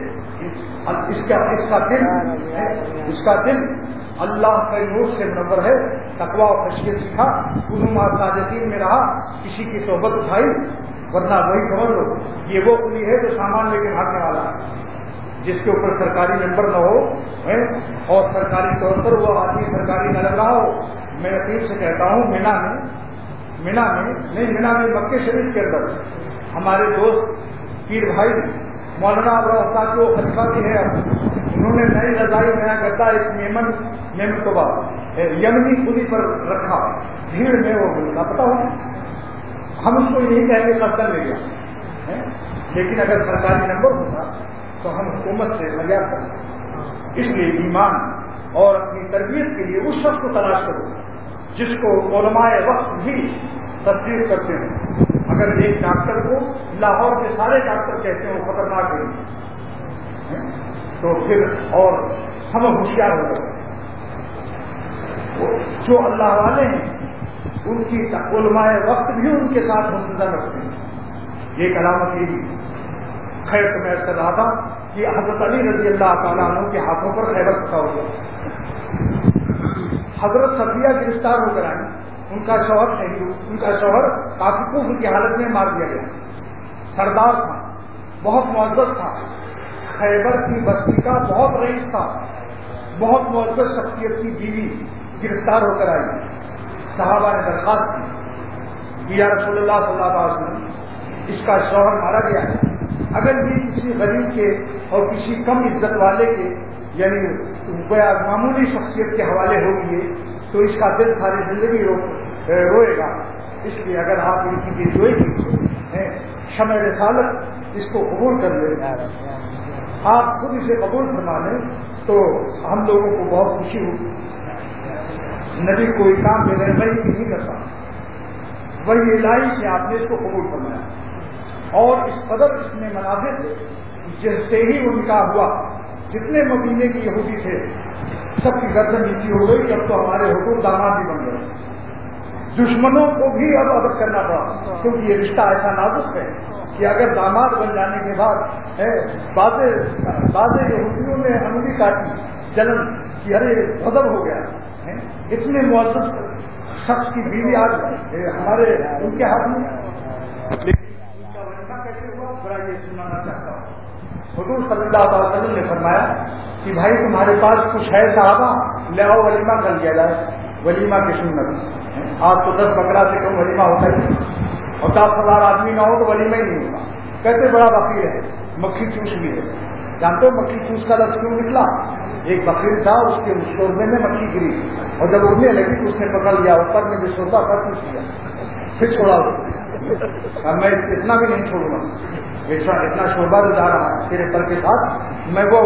اس کا دل اللہ کے نور سے منور ہے. تقویٰ و خشیت سیکھا، علوم ساجدین میں رہا، کسی کی صحبت اٹھائی. ورنہ وہی سمجھ لو یہ وہ کلی ہے جو سامان لے کے بھاگنے والا ہے، جس کے اوپر سرکاری نمبر نہ ہو اور سرکاری طور پر وہ آدمی سرکاری نہ لگ رہا ہو. میں یقین سے کہتا ہوں مینا میں مکے شریف کے اندر ہمارے دوست پیر بھائی مولانا ابراہتا کو خلیفہ کی ہے. انہوں نے نئی رضائی نیا گدا ایک میمن کو بعد یمنی پولی پر رکھا، بھیڑ میں وہ بولتا پتا ہو. ہم اس کو یہی کہیں گے قبضہ لے گیا، لیکن اگر سرکاری نمبر ہوتا تو ہم حکومت سے فریاد کریں. اس لیے ایمان اور اپنی تربیت کے لیے اس شخص کو تلاش کرو جس کو علماء وقت بھی تصدیق کرتے ہیں. اگر ایک ڈاکٹر کو لاہور کے سارے ڈاکٹر کہتے ہیں وہ خطرناک ہے تو پھر اور ہم ہوشیار ہو گئے. جو اللہ والے ہیں ان کی علماء وقت بھی ان کے ساتھ منتظر رکھتے ہیں۔ یہ علامت یہی خیر تو میں کر رہا تھا کہ حضرت علی رضی اللہ تعالیٰ عنہ کے ہاتھوں پر خیبر فتح ہوا، حضرت صفیہ گرفتار ہو کر آئی، ان کا شوہر شہید ہوا، ان کا شوہر کافی کفر کی حالت میں مار دیا گیا، سردار تھا، بہت معزز تھا، خیبر کی بستی کا بہت رئیس تھا، بہت معزز شخصیت کی بیوی گرفتار ہو کر آئی۔ صحابہ نے درخواست کی کہ یا رسول اللہ صلی اللہ علیہ وسلم اس کا شوہر مارا گیا ہے، اگر بھی کسی غریب کے اور کسی کم عزت والے کے یعنی معمولی شخصیت کے حوالے ہو گئے تو اس کا دل ساری زندگی روئے گا، اس لیے اگر آپ ان کی دلجوئی کی شمع رسالت اس کو قبول کر لیں، آپ خود اسے قبول فرما لیں تو ہم لوگوں کو بہت خوشی ہوگی۔ نبی کوئی کام دے رہے وہی نہیں کرتا، وہی الہی سے آپ نے اس کو قبول فرمایا، اور اس قدر اس میں منافع تھے جس سے ہی ان کا ہوا، جتنے مدینے کے یہودی تھے سب کی گردن نیچی ہو گئی، اب تو ہمارے حقوق داماد بھی بن گئے، دشمنوں کو بھی اب عبد کرنا پڑا، کیونکہ یہ رشتہ ایسا نازک ہے کہ اگر داماد بن جانے کے بعد بعض یہودیوں نے انگلی کاٹی جلن کہ ارے غضب ہو گیا، اتنے معزز شخص کی بیوی آج ہمارے ان کے ہاتھ میں، لیکن ان کا ولیمہ کیسے ہوا ذرا یہ سنانا چاہتا ہوں۔ حضور صلی اللہ علیہ وسلم نے فرمایا کہ بھائی تمہارے پاس کچھ ہے صحابہ، لے آؤ ولیمہ کر لیا جائے، ولیمہ کی سنت، آج تو 10 بکرا سے کم ولیمہ ہوتا ہی، اور 10,000 آدمی نہ ہو تو ولیمہ ہی نہیں ہوگا، کہتے بڑا بقیر ہے، مکھی چوس بھی ہے، جانتے ہو مکھی چوس کا لفظ کیوں نکلا؟ ایک بقیر تھا، اس کے شوربے میں مکھی گری اور جب اڑنے لگی تو اس نے پکڑ لیا، اوپر میں جو شوربہ تھا چوس لیا، پھر چھوڑا اور میں اتنا بھی نہیں چھوڑوں گا، اتنا شوربہ تو جا رہا ہے تیرے پر کے ساتھ، میں وہ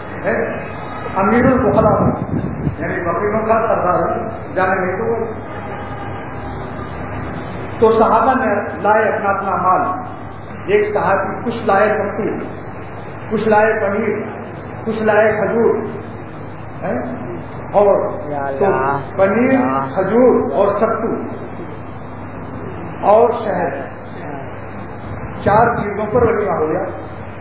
امیر البخلا ہوں، یعنی بقیروں کا سردار ہوں، جانے نہیں تو صحابہ نے لائے اپنا اپنا مال، ایک صحابی کچھ لائے ستو، کچھ لائے پنیر، کچھ لائے کھجور، اور پنیر کھجور اور ستو اور شہد، 4 چیزوں پر ولیمہ ہو گیا۔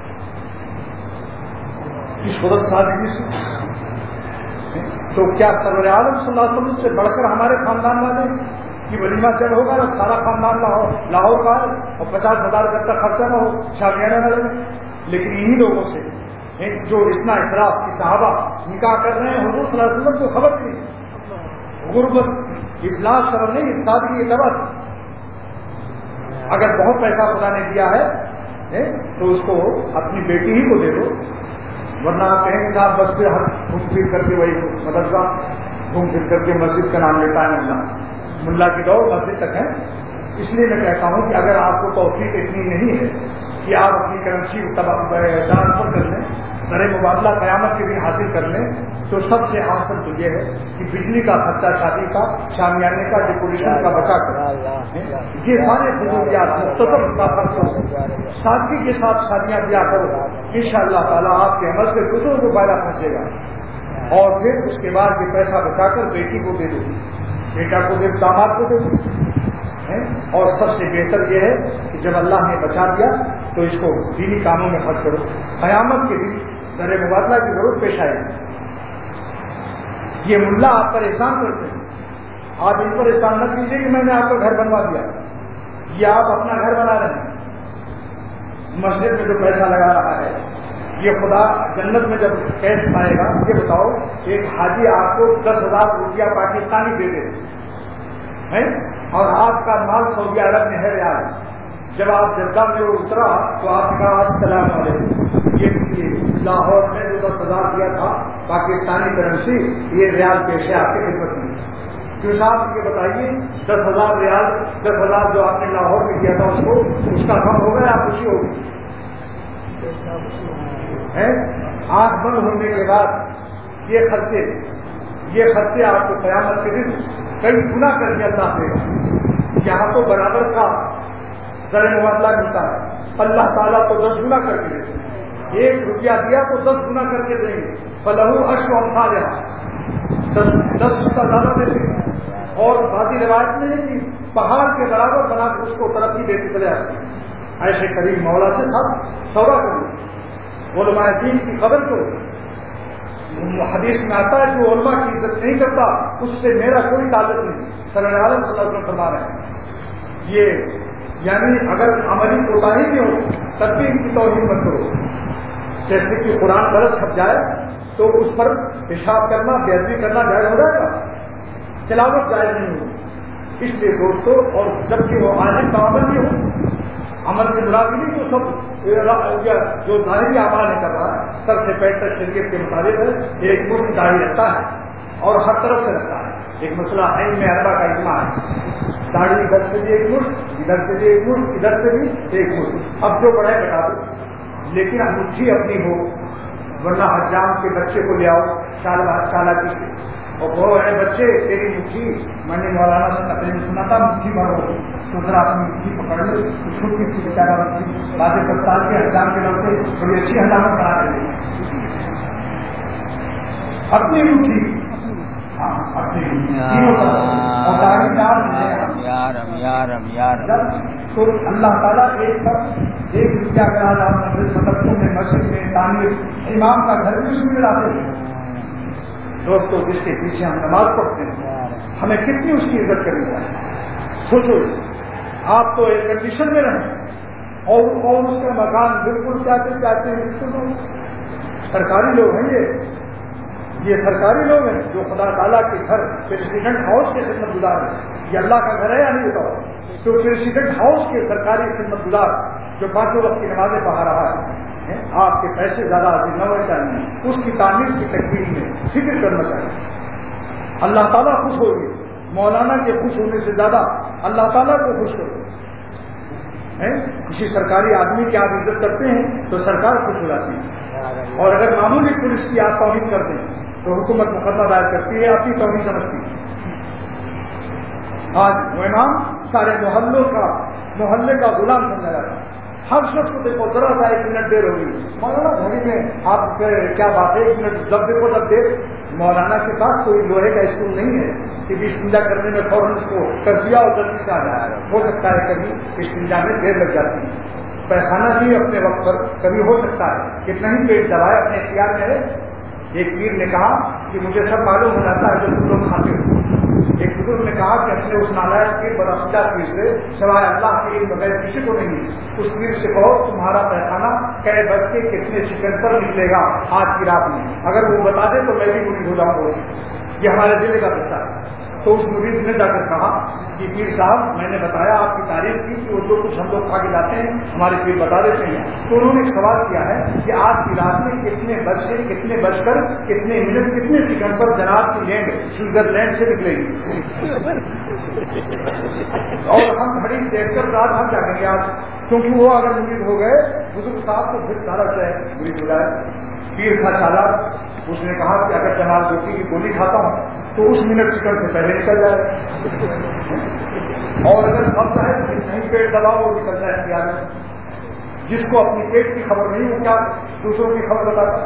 اس بہت سادگی سے تو کیا سرور عالم صلی اللہ علیہ وسلم سے بڑھ کر ہمارے خاندان والے کہ ولیمہ جب ہوگا نا سارا خاندان لاہور کا اور 50,000 کا خرچہ نہ ہو، شادیاں نہ لگے، لیکن انہی لوگوں سے جو اتنا اسراف کی صحابہ نکاح کر رہے ہیں، حضور صلی اللہ علیہ وسلم کو خبر نہیں، غربت افلاس سبب نہیں، اس سادگی کی طرف اگر بہت پیسہ خدا نے دیا ہے تو اس کو اپنی بیٹی ہی کو دے دو، ورنہ آپ کہیں گے آپ بس پھر گھوم پھر کر کے وہی مدرسہ گھوم پھر کر کے مسجد کا نام لیتا ہے ملا کی دوڑ مسجد تک ہے۔ اس لیے میں کہتا ہوں کہ اگر آپ کو توفیق اتنی نہیں ہے کہ آپ اپنی کرنسی ٹرانسفر کر لیں، زر مبادلہ قیامت کے بھی حاصل کر لیں، تو سب سے آسان تو یہ ہے کہ بجلی کا خرچہ، شادی کا، شامیانے کا، ڈیکوریشن کا بچا کر یہ سارے ضروریات مختصر کا خرچ ہو، سادگی کے ساتھ شادیاں دیا کرو، انشاءاللہ تعالیٰ آپ کے عمل سے دوسروں کو فائدہ پہنچے گا، اور پھر اس کے بعد یہ پیسہ بچا کر بیٹی کو دے دو، بیٹا کو دے، داماد کو دے دو، اور سب سے بہتر یہ ہے کہ جب اللہ نے بچا دیا تو اس کو دینی کاموں میں خرچ کرو، قیامت کے دن در مبادلہ کی ضرورت پیش آئے گی۔ یہ ملا آپ پر احسان کرتے ہیں، آپ ان پر احسان نہ کیجیے کہ میں نے آپ کا گھر بنوا دیا، یہ آپ اپنا گھر بنا رہے ہیں، مسجد میں جو پیسہ لگا رہا ہے یہ خدا جنت میں جب کیش پائے گا۔ یہ بتاؤ ایک حاجی آپ کو 10,000 روپیہ پاکستانی دے دے اور آپ کا مال سعودی عرب میں ہے ریال، جب آپ جدہ میں اترا تو آپ نے کہا السلام علیکم، یہ لاہور میں جو 10,000 دیا تھا پاکستانی کرنسی، یہ ریال پیش ہے آپ کی خدمت میں۔ کیوں صاحب یہ بتائیے 10,000 ریال، 10,000 جو آپ نے لاہور میں دیا تھا اس کو، اس کا کم ہو گیا، خوشی ہوگی؟ آنکھ بند ہونے کے بعد یہ خرچے آپ کو قیامت کے دن کئی گنا کر کے اللہ دے گا۔ یہاں تو برابر کا زر مبادلہ ملتا ہے، اللہ تعالیٰ کو 10 گنا کر کے دیتے ہیں، 1 روپیہ دیا تو 10 گنا کر کے دیں گے، فلہو عشر امثالہا، 10 سے زیادہ دیتے ہیں، اور بعضی روایت میں ہے کہ پہاڑ کے برابر بنا کے اس کو ترقی دیتے چلے آتے ہیں. ایسے کریم مولا سے سب سودا کرو. علماء دین کی قدر کرو. حدیث میں آتا ہے جو علماء کی عزت نہیں کرتا اس سے میرا کوئی تعلق نہیں. سرور عالم صلی اللہ علیہ وسلم فرما رہے ہیں یہ یعنی اگر عملی کوتاہی بھی ہو تب بھی ان کی توہین مت کرو. جیسے کہ قرآن غلط چھپ جائے تو اس پر پیشاب کرنا بے ادبی کرنا جائز ہو جائے گا, تلاوت جائز نہیں ہو. اس لیے دوستوں اور جب کہ وہ عالم کا عمل بھی ہو, عمل سے مراد نہیں تو سب جو ظاہری اعمال نہیں کر رہا ہے سر سے پیر تک شریعت کے مطابق ہے. ایک مشت داڑھی رکھتا ہے اور ہر طرف سے رکھتا ہے. ایک مسئلہ عین میں اربا کا اجماع ہے, داڑھی ادھر سے بھی ایک مشت, ادھر سے بھی ایک مشت, ادھر سے بھی ایک مشت. اب جو بڑھے بتا دو, لیکن انگوٹھی اپنی ہو, ورنہ حجام کے بچے کو لے آؤ چالاکی سے اور بولو اے بچے تیری مٹھی, میں نے مولانا سے تقریر میں سنا تھا مٹھی مارو تو ذرا اپنی مٹھی پکڑ لو. چھوٹ کی تھی بیچارہ مٹھی بازے پستال کے حجام کے لوگ سے بڑی اچھی حجامت بنا کر لیں اپنی مٹھی. تو اللہ تعالیٰ ایک روپیہ اگر آپ مدرسوں میں مسجد میں تعمیر امام کا گھر بھی اس میں لاتے ہیں. دوستوں جس کے پیچھے ہم نماز پڑھتے ہیں ہمیں کتنی اس کی عزت کرنی چاہیے. سوچو آپ تو ایئر کنڈیشن میں رہیں اور اس کا مکان بالکل چاہتے ہیں. سرکاری لوگ ہیں یہ سرکاری لوگ ہیں جو خدا تعالیٰ کے گھر پریزیڈنٹ ہاؤس کے خدمت گزار ہیں. یہ اللہ کا گھر ہے یا نہیں بتاؤ. تو پریزیڈنٹ ہاؤس کے سرکاری خدمت گزار جو 5 وقت کی نمازیں پڑھا رہا ہے, آپ کے پیسے زیادہ عظیم نہ ہونے چاہیے. اس کی تعمیر کی تکمیل میں فکر کرنا چاہیے. اللہ تعالیٰ خوش ہوگی. مولانا کے خوش ہونے سے زیادہ اللہ تعالیٰ کو خوش کرو. کسی سرکاری آدمی کی آپ عزت کرتے ہیں تو سرکار خوش ہو جاتی ہے, اور اگر معمولی پولیس کی آپ توہین کرتے ہیں تو حکومت مقدمہ دائر کرتی ہے, آپ کی توہین سمجھتی ہے. آج وہ امام سارے محلے کا غلام سمجھا جاتا ہے. ہر شخص کو دیکھو ذرا سا 1 منٹ دیر ہوگی, مولانا گھڑی میں آپ کیا بات ہے 1 منٹ جب دیکھو تب دیر. مولانا کے پاس کوئی لوہے کا اسٹول نہیں ہے کہ استنجا کرنے میں فوراً اس کو کر دیا اور جلدی سے آ جایا. ہو سکتا ہے کبھی استنجا میں دیر لگ جاتی ہے. پیخانہ بھی اپنے وقت پر کبھی ہو سکتا ہے, کتنا ہی پیٹ دبائے اپنے اختیار میں ہے. ایک پیر نے کہا کہ مجھے سب معلوم ہو جاتا ہے جو تم لوگ کھاتے ہو. ایک بزرگ نے کہا کہ اپنے اس نالائق پیر برفیدہ پیر سے سوائے اللہ کے بغیر کسی کو نہیں. اس پیر سے کہو تمہارا پیخانہ کئے بج کے کتنے سیکنڈ پر نکلے گا آج کی رات میں. اگر وہ بتا دے تو میں بھی مرید ہو جاؤں گا. یہ ہمارے ضلع کا قصہ ہے. تو اس مرید نے جا کر کہا کہ پیر صاحب میں نے بتایا آپ کی تعریف کی کہ وہ جو کچھ ہم لوگ کھا کے جاتے ہیں ہمارے پیر بتا دیتے ہیں. تو انہوں نے ایک سوال کیا ہے کہ آج کی رات میں کتنے بج سے کتنے بج کر کتنے منٹ کتنے سیکنڈ پر جناب کی لینڈ سوئٹزرلینڈ سے نکلے گی. اور ہم گھڑی دیکھ کر رات ہم جاگیں گے آج, کیونکہ وہ اگر مرید ہو گئے بزرگ صاحب تو پھر سارا چاہے مرید ہو جائے. پیر تھا چالاک, اس نے کہا کہ اگر جناب روٹی کی گولی کھاتا ہوں تو اس منٹ سیکنڈ سے پہلے نکل جائے, اور اگر اب چاہے تو نہیں پیٹ دباؤ وہ نکل جائے اختیار میں. جس کو اپنی پیٹ کی خبر نہیں ہو کیا دوسروں کی خبر بتاتا.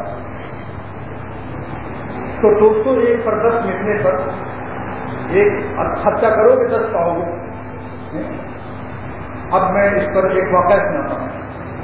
تو دوستوں 1 پر 10 ملنے پر ایک خرچہ کرو گے 10 پاؤ گے. اب میں اس پر ایک واقعہ سناتا ہوں,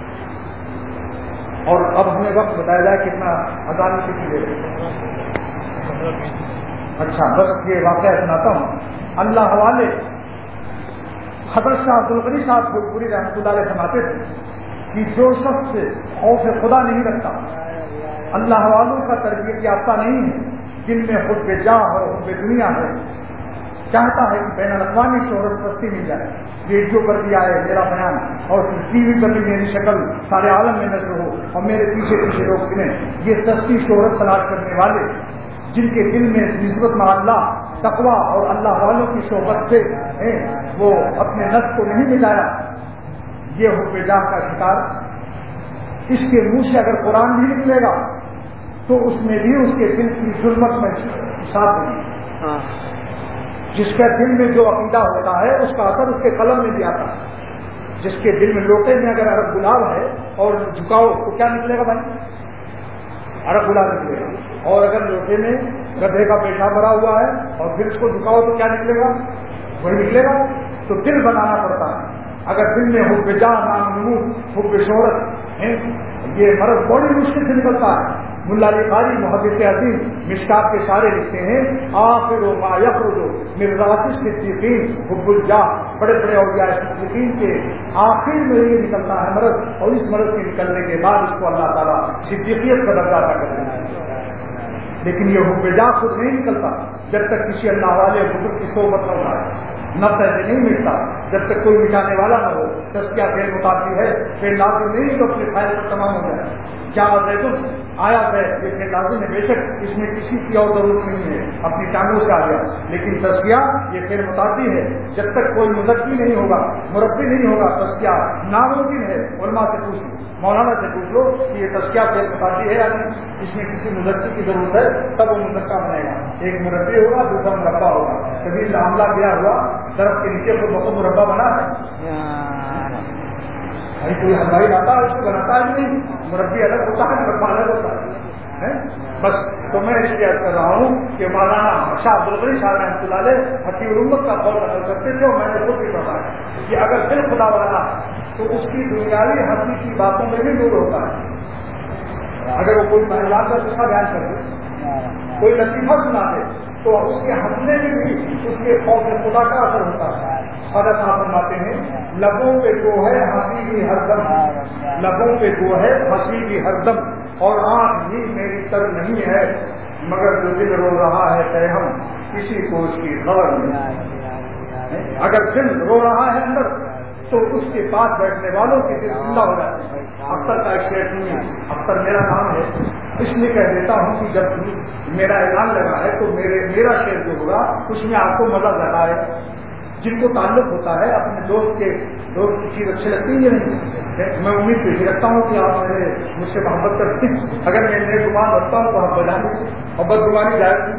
اور اب ہمیں وقت بتایا جائے کتنا اذان کتنی دیر. اچھا بس یہ واقعہ سناتا ہوں. اللہ حوالے حضرت شاہ عبدالغنی صاحب پوری رحمۃ اللہ علیہ سناتے تھے کہ جو شخص خوف خدا نہیں رکھتا, اللہ والوں کا تربیت یافتہ نہیں ہے, جن میں خود بے جا ہے خود بے دنیا ہے, چاہتا ہے کہ بین الاقوامی شہرت سستی مل جائے, ریڈیو پر بھی آئے میرا بیان اور ٹی وی پر بھی میری شکل سارے عالم میں نشر ہو اور میرے پیچھے پیچھے لوگ سنیں. یہ سستی شہرت تلاش کرنے والے جن کے دل میں نسبت مع اللہ تقویٰ اور اللہ والوں کی صحبت سے وہ اپنے نفس کو نہیں مٹایا, یہ حب جاہ کا شکار. اس کے منہ سے اگر قرآن بھی نکلے گا تو اس میں بھی اس کے دل کی ظلمت میں ساتھ ہوگی. جس کے دل میں جو عقیدہ ہوتا ہے اس کا اثر اس کے قلم میں بھی آتا ہے. جس کے دل میں لوٹے میں اگر عرب گلاب ہے اور جھکاؤ تو کیا نکلے گا بھائی؟ عرق بلا نکلے گا. اور اگر لوٹے میں گدھے کا پیشاب بھرا ہوا ہے اور پھر اس کو جھکاؤ تو کیا نکلے گا؟ وہی نکلے گا. تو دل بنانا پڑتا ہے. اگر دل میں حب جاہ نام نمود حب شہرت ہے یہ مرض بڑی مشکل سے نکلتا ہے. ملا علی قاری محدث عظیم مشکات کے اشارے لکھتے ہیں آخر ما یخرج من ذات الصدیقین حب الجاہ. بڑے بڑے اولیاء صدیقین کے آخر میں یہ نکلتا ہے مرض, اور اس مرض کے نکلنے کے بعد اس کو اللہ تعالیٰ صدیقیت کا درجہ عطا کر دیتا ہے. لیکن یہ حب جاہ خود نہیں نکلتا جب تک کسی اللہ والے حضور کی صحبت نہ ہو. نفس ایسے نہیں ملتا جب تک کوئی مٹانے والا نہ ہو. تزکیہ فعل متعدی ہے, فعل لازم نہیں تو اپنے فائدے پر تمام ہو جائے. کیا زیتون آیا ہے یہ فعل لازم ہے, بے شک اس میں کسی کی اور ضرورت نہیں ہے, اپنی ٹانگوں سے آ گیا. لیکن تزکیہ یہ فعل متعدی ہے. جب تک کوئی مزکی نہیں ہوگا, مربی نہیں ہوگا, تزکیہ ناممکن ہے. علماء سے پوچھ لو, مولانا سے پوچھ لو کہ یہ تزکیہ فعل متعدی ہے یا نہیں. اس میں کسی مزکی کی ضرورت ہے تب وہ مزکہ بنے گا. ایک مربی ہوگا دوسرا مربع ہوگا. کبھی معاملہ گیا ہوا درخت کے نیچے کو بہت مربع بنا ہے, کوئی ہلوائی لاتا ہے اس کو بناتا ہے نہیں. مربی الگ ہوتا ہے, مربع الگ ہوتا ہے. بس تو میں اس لیے کر رہا ہوں کہ مولانا شاہ عبدالغنی صاحب رحمۃ اللہ علیہ حقیق الامت کا قول نقل کرتے تھے, اور میں نے خود بھی پڑھا ہے کہ اگر دل خدا والا تو اس کی دنیاوی ہنسی کی باتوں میں بھی دور ہوتا ہے. اگر وہ کوئی محلات کا قصہ بیان کر دے, کوئی لطیفہ سنا دے, تو اس کے ہنسنے میں بھی اس کے خوف خدا کا اثر ہوتا ہے. خدا صاحب فرماتے ہیں لبوں پہ جو ہے ہنسی بھی ہر دم, لبوں پہ جو ہے ہنسی بھی ہر دم, اور آنکھ بھی میری تر نہیں ہے, مگر جو دل رو رہا ہے تہم کسی کو اس کی خبر نہیں. اگر دل رو رہا ہے اندر تو اس کے پاس بیٹھنے والوں کے دل زندہ ہو جاتے ہیں. اختر کا ایک شعر سنیے, اختر میرا نام ہے اس لیے کہہ دیتا ہوں کہ جب میرا اعلان لگا ہے تو میرا شعر جو ہوگا اس میں آپ کو مزہ زیادہ ہے. جن کو تعلق ہوتا ہے اپنے دوست کی چیز اچھی لگتی ہے نہیں, میں امید پیش رکھتا ہوں کہ آپ مجھ سے محبت کرتے ہیں. اگر میں نئے گمان رکھتا ہوں تو آپ بجا لیجیے, اور بدگمانی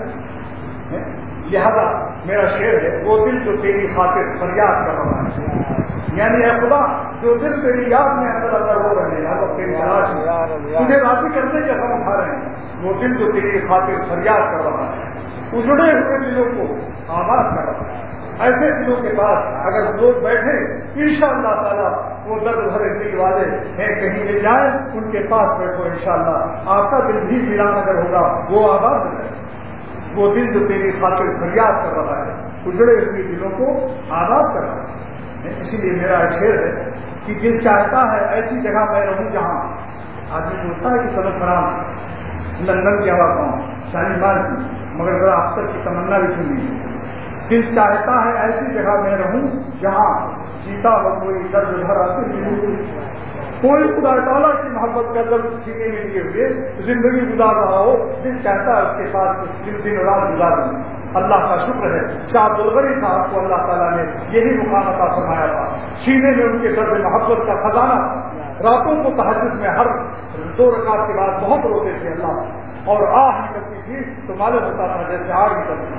جائے. لہذا میرا شعر ہے وہ دل جو تیری خاطر فریاد کر رہا ہے, یعنی اے خدا جو دل تیری یاد میں اندر اندر ہو رہے ہیں, اب تیری تلاش میں تجھے راضی کرنے کے ہم اٹھا رہے ہیں, وہ دل جو تیری خاطر فریاد کر رہا ہے, اجڑے ہوئے دلوں کو آباد کر رہا ہے. ایسے دلوں کے پاس اگر لوگ بیٹھے انشاءاللہ تعالیٰ وہ درد بھرے دل والے ہیں کہیں مل جائیں, ان کے پاس بیٹھو انشاءاللہ آپ کا دل بھی میرا نگر ہوگا, وہ آباد ہو جائے. وہ دل جو تیری خاطر فریاد کر رہا ہے, اجڑے ہوئے دلوں کو آباد کر رہا ہے. اسی لیے میرا ایک شعر ہے کہ دل چاہتا ہے ایسی جگہ میں رہوں جہاں آدمی سوچتا ہے کہ سلم فرانس لندن کی ہوا پاؤں شالیمار کی, مگر ذرا اختر کی تمنا بھی سنی. دل چاہتا ہے ایسی جگہ میں رہوں جہاں جیتا ہو کوئی درد بھرا کوئی خدا تعالیٰ کی محبت کا درد سینے میں لیے ہوئے زندگی گزار رہا ہو. دل چاہتا ہے اس کے پاس دن رات گزار دوں. اللہ کا شکر ہے شاہ عبدالغنی صاحب کو اللہ تعالیٰ نے یہی مقام عطا فرمایا تھا. سینے میں ان کے درد محبت کا خزانہ, راتوں کو تہجد میں ہر 2 رکعت کے بعد بہت روتے تھے اللہ, اور آہ نکلتی تھی تو معلوم ہوتا تھا جیسے آگ نکلتی.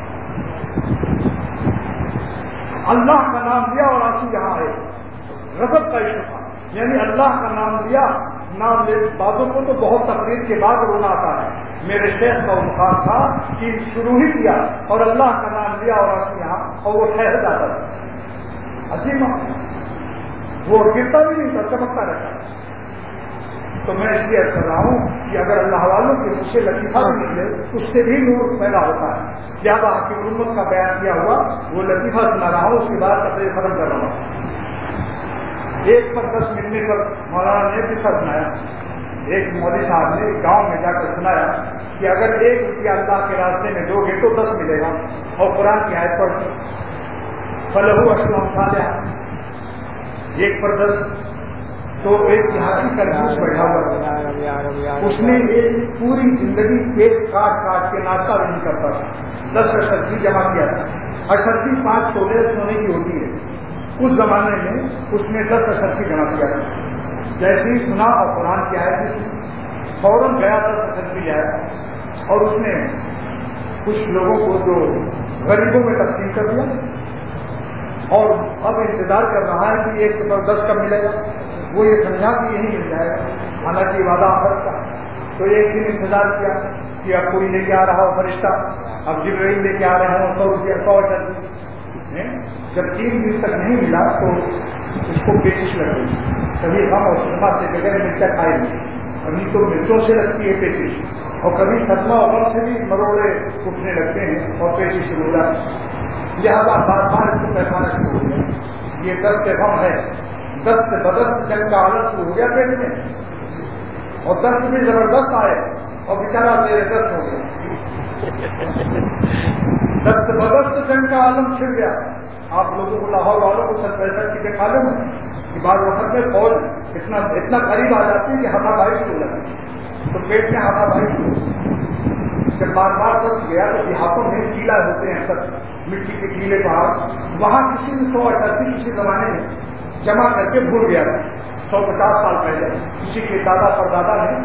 اللہ کا نام لیا اور آنسو یہاں ہے, غضب کا عشق تھا, یعنی اللہ کا نام لیا, نام لے باتوں کو تو بہت تقریر کے بعد رونا آتا ہے. میرے شیخ کا مقام تھا کہ شروع ہی کیا اور اللہ کا نام لیا اور آنسو یہاں, اور وہ ٹھہر جاتا تھا. عظیم وہ گرتا بھی نہیں تھا, چمکتا رہتا. تو میں اس لیے کر رہا ہوں کہ اگر اللہ والوں کے مجھ سے لطیفہ بھی نکلے اس سے بھی نور پیدا ہوتا ہے. زیادہ کی امت کا بیان کیا ہوا وہ لطیفہ سنا رہا ہوں, اس کے بعد تقریر ختم کر رہا ہوں. 1 پر 10 ملنے پر مولانا نے قصہ سنایا. ایک مولوی صاحب نے گاؤں میں جا کر سنایا کہ اگر 1 روپیہ اللہ کے راستے میں دو گے تو 10 ملے گا, اور قرآن کی آیت پڑھ فلہو عشر امثالہا, 1 پر 10. تو ایک دیہاتی تربوز بیٹھا ہوا, اس نے ایک پوری زندگی ایک کاٹ کاٹ کے ناشتہ بھی نہیں کرتا تھا. 10 اشرفی جمع کیا تھا. اشرفی 5 تولے سونے کی ہوتی ہے. اس زمانے میں اس نے 10 اشرفی جمع کیا تھا. جیسے ہی سنا اور قرآن کی آیت فوراً گیا 10 اشرفی آیا, اور اس نے کچھ لوگوں کو جو غریبوں میں تقسیم کر دیا, اور اب انتظار کر رہا ہے کہ 1 پر 10 کب ملے گا. وہ یہ سمجھا کہ یہی مل جائے گا, حالانکہ وعدہ آخرت کا. تو تو ایک دن انتظار کیا کہ اب کوئی لے کے آ رہا ہو فرشتہ، اب جبرائیل لے کے آ رہے ہوں 100 روپیہ 100 اٹل۔ جب 3 دن تک نہیں ملا تو اس کو پیچش لگ گئی، کبھی غم اور صدمہ سے بغیر مرچا کھائے نہیں، کبھی تو مرچوں سے لگتی ہے پیچش، اور کبھی صدمہ اور غم سے بھی مروڑے اٹھنے لگتے ہیں اور پیچش شروع ہو جاتی ہے۔ لہٰذا بار بار اس کو پہچانا شروع ہو گیا، یہ دست غم ہے، دست بدست جنگ کا عالم شروع ہو گیا پیٹ میں، اور دست بھی زبردست آئے اور بیچارہ میرے دست ہو گیا، دست بدست جنگ کا عالم چھڑ گیا۔ آپ لوگوں کو لاہور والوں کو سب پیسہ کی دکھا لوں کہ بعض وقت میں فوج اتنا قریب آ جاتی ہے کہ ہاتھا بارش ہو جاتی ہے، تو پیٹ میں ہاتھا بارش ہو، جب بار بار دست گیا تو دیہاتوں میں کیلا ہوتے ہیں سب مٹی کے کیلے پہاڑ، وہاں کسی نے 188 کسی زمانے میں جمع کر کے بھول گیا، 150 سال پہلے کسی کے دادا پردادا نے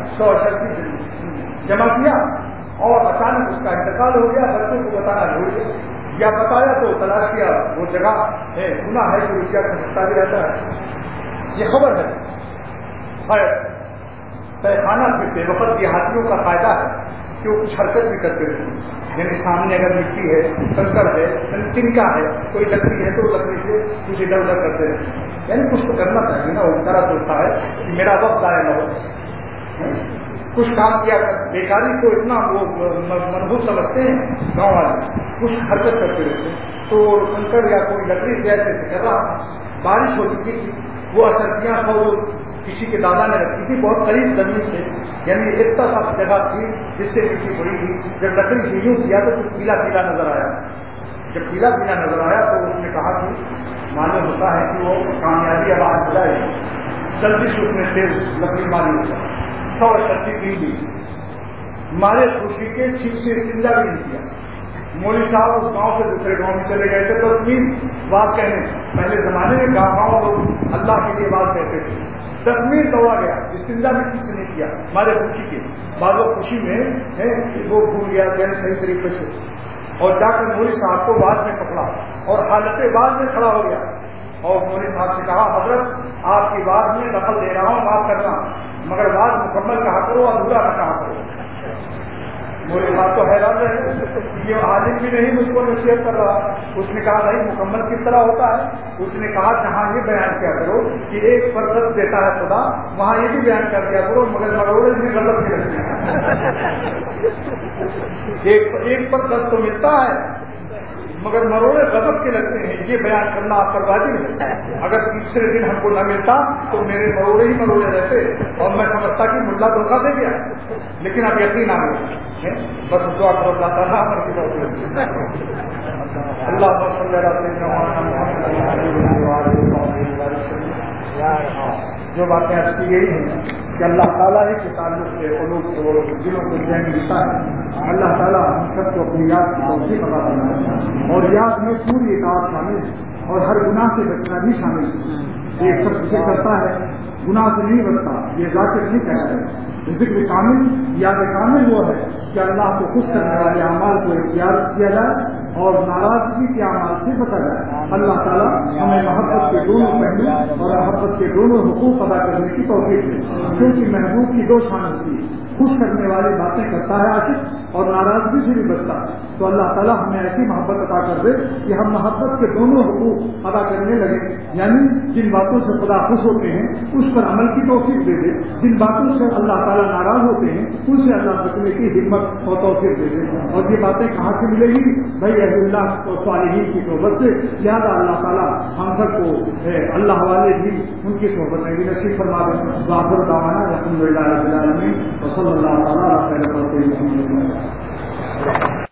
188 جمع کیا، اور اچانک اس کا انتقال ہو گیا، بچوں کو بتانا بھول گیا، یا بتایا تو تلاش کیا وہ جگہ ہے گناہ ہے کہ کیا کر سکتا بھی رہتا ہے، یہ خبر ہے۔ خیر تہخانہ پھر بے وقت دیہاتیوں کا فائدہ ہے کہ وہ کچھ حرکت بھی کرتے رہتے، یعنی سامنے اگر مٹی ہے، کنکر ہے، تنکا ہے، کوئی لکڑی ہے تو لکڑی سے کچھ ادھر ادھر کرتے رہتے، یعنی کچھ تو کرنا چاہیے نا، وہ طرح سوچتا ہے کہ میرا وقت ضائع نہ ہو، کچھ کام کیا کر، بیکاری کو اتنا وہ منحوس سمجھتے ہیں گاؤں والے، کچھ حرکت کرتے رہتے، تو کنکر یا کوئی لکڑی سے ایسے کر رہا، بارش ہو چکی تھی، وہ اسرتیاں کو کسی کے دادا نے رکھی تھی بہت قریب زمین سے، یعنی اتنا سا جگہ تھی جس سے مٹی پڑی تھی، جب لکڑی سے یوں کیا تو کچھ پیلا پیلا نظر آیا، جب پیلا پیلا نظر آیا تو اس نے کہا کہ معلوم ہوتا ہے کہ وہ کامیابی آواز بجائے جلدی سے اس نے تیز لکڑی ماری ہوتا 138 پی لی، مارے خوشی کے چھپ سے زندہ بھی نہیں کیا۔ مولوی صاحب اس گاؤں سے دوسرے گاؤں میں چلے گئے تھے تصویر بات کہنے، پہلے زمانے میں گاؤں لوگ اللہ کے لیے بات کہتے تھے، تصویر دوڑا گیا، استنجا بھی کسی نے کیا مارے خوشی کے بعد، وہ خوشی میں وہ بھول گیا کہ صحیح طریقے سے، اور جا کر مولوی صاحب کو بعد میں پکڑا اور حالت بعد میں کھڑا ہو گیا، اور مولوی صاحب سے کہا حضرت آپ کی بات میں دخل دے رہا ہوں، معاف کرنا، مگر بات مکمل کہا کرو اور ادھورا نہ کہا کرو۔ مولوی صاحب تو حیران رہے، یہ عالم بھی نہیں مجھ کو نصیحت کر رہا، اس نے کہا بھائی مکمل کس طرح ہوتا ہے؟ اس نے کہا جہاں یہ بیان کیا کرو کہ ایک پر دست دیتا ہے خدا، وہاں یہ بھی بیان کر دیا کرو مگر مروڑے بھی غلط کے لگتے ہیں، ایک پر دست تو ملتا ہے مگر مروڑے غضب کے لگتے ہیں، یہ بیان کرنا آپ پر واجب ہے، اگر تیسرے دن ہم کو نہ ملتا تو میرے مروڑے ہی مروڑے رہتے اور میں سمجھتا کہ ملا دھوکہ دے گیا، لیکن اب یقین آ گیا، بس دعا کرو اللہ تعالیٰ ہمارے کی اللہ جو باتیں عرض کی گئی ہیں کہ اللہ تعالیٰ ہی کے تعلق سے قلوب کو دلوں کو ذہن ملتا ہے، اللہ تعالیٰ ہم سب کو اپنی یاد کی توفیق عطا فرمائے، اور یاد میں پوری اطاعت شامل ہے اور ہر گناہ سے بچنا بھی شامل ہے، یہ سب سے کرتا ہے گناہ سے نہیں بچتا، یہ ذاکر نہیں کہتا ہے، ذکر کامل یاد کامل وہ ہے کہ اللہ کو خوش کرنے والے اعمال کو اختیار کیا جائے اور ناراضگی کے اعمال سے بچا جائے۔ اللہ تعالیٰ ہمیں محبت کے دونوں پہلو اور محبت کے دونوں حقوق ادا کرنے کی توفیق دے، کیونکہ محبوب کی 2 شان ہوتی ہے، خوش کرنے والی باتیں کرتا ہے عاشق اور ناراضگی سے بھی بچتا ہے، تو اللہ تعالیٰ ہمیں ایسی محبت عطا کر دے کہ ہم محبت کے دونوں حقوق ادا کرنے لگے، یعنی جن باتوں سے خدا خوش ہوتے ہیں اس پر عمل کی توفیق دے دے، جن باتوں سے اللہ تعالیٰ ناراض ہوتے ہیں ان سے اللہ بچنے کی ہمت اور توفیق دے دے، اور یہ باتیں کہاں سے ملے گی بھائی؟ اہل اللہ اور صالحین کی صحبت سے، لہٰذا اللہ تعالیٰ ہم سب کو اللہ والے بھی ان کی صحبت میں بھی نصیب فرما دیں۔ وآخر دعوانا الحمد للہ رب العالمین وصلی اللہ تعالیٰ علی خیر خلقہ محمد۔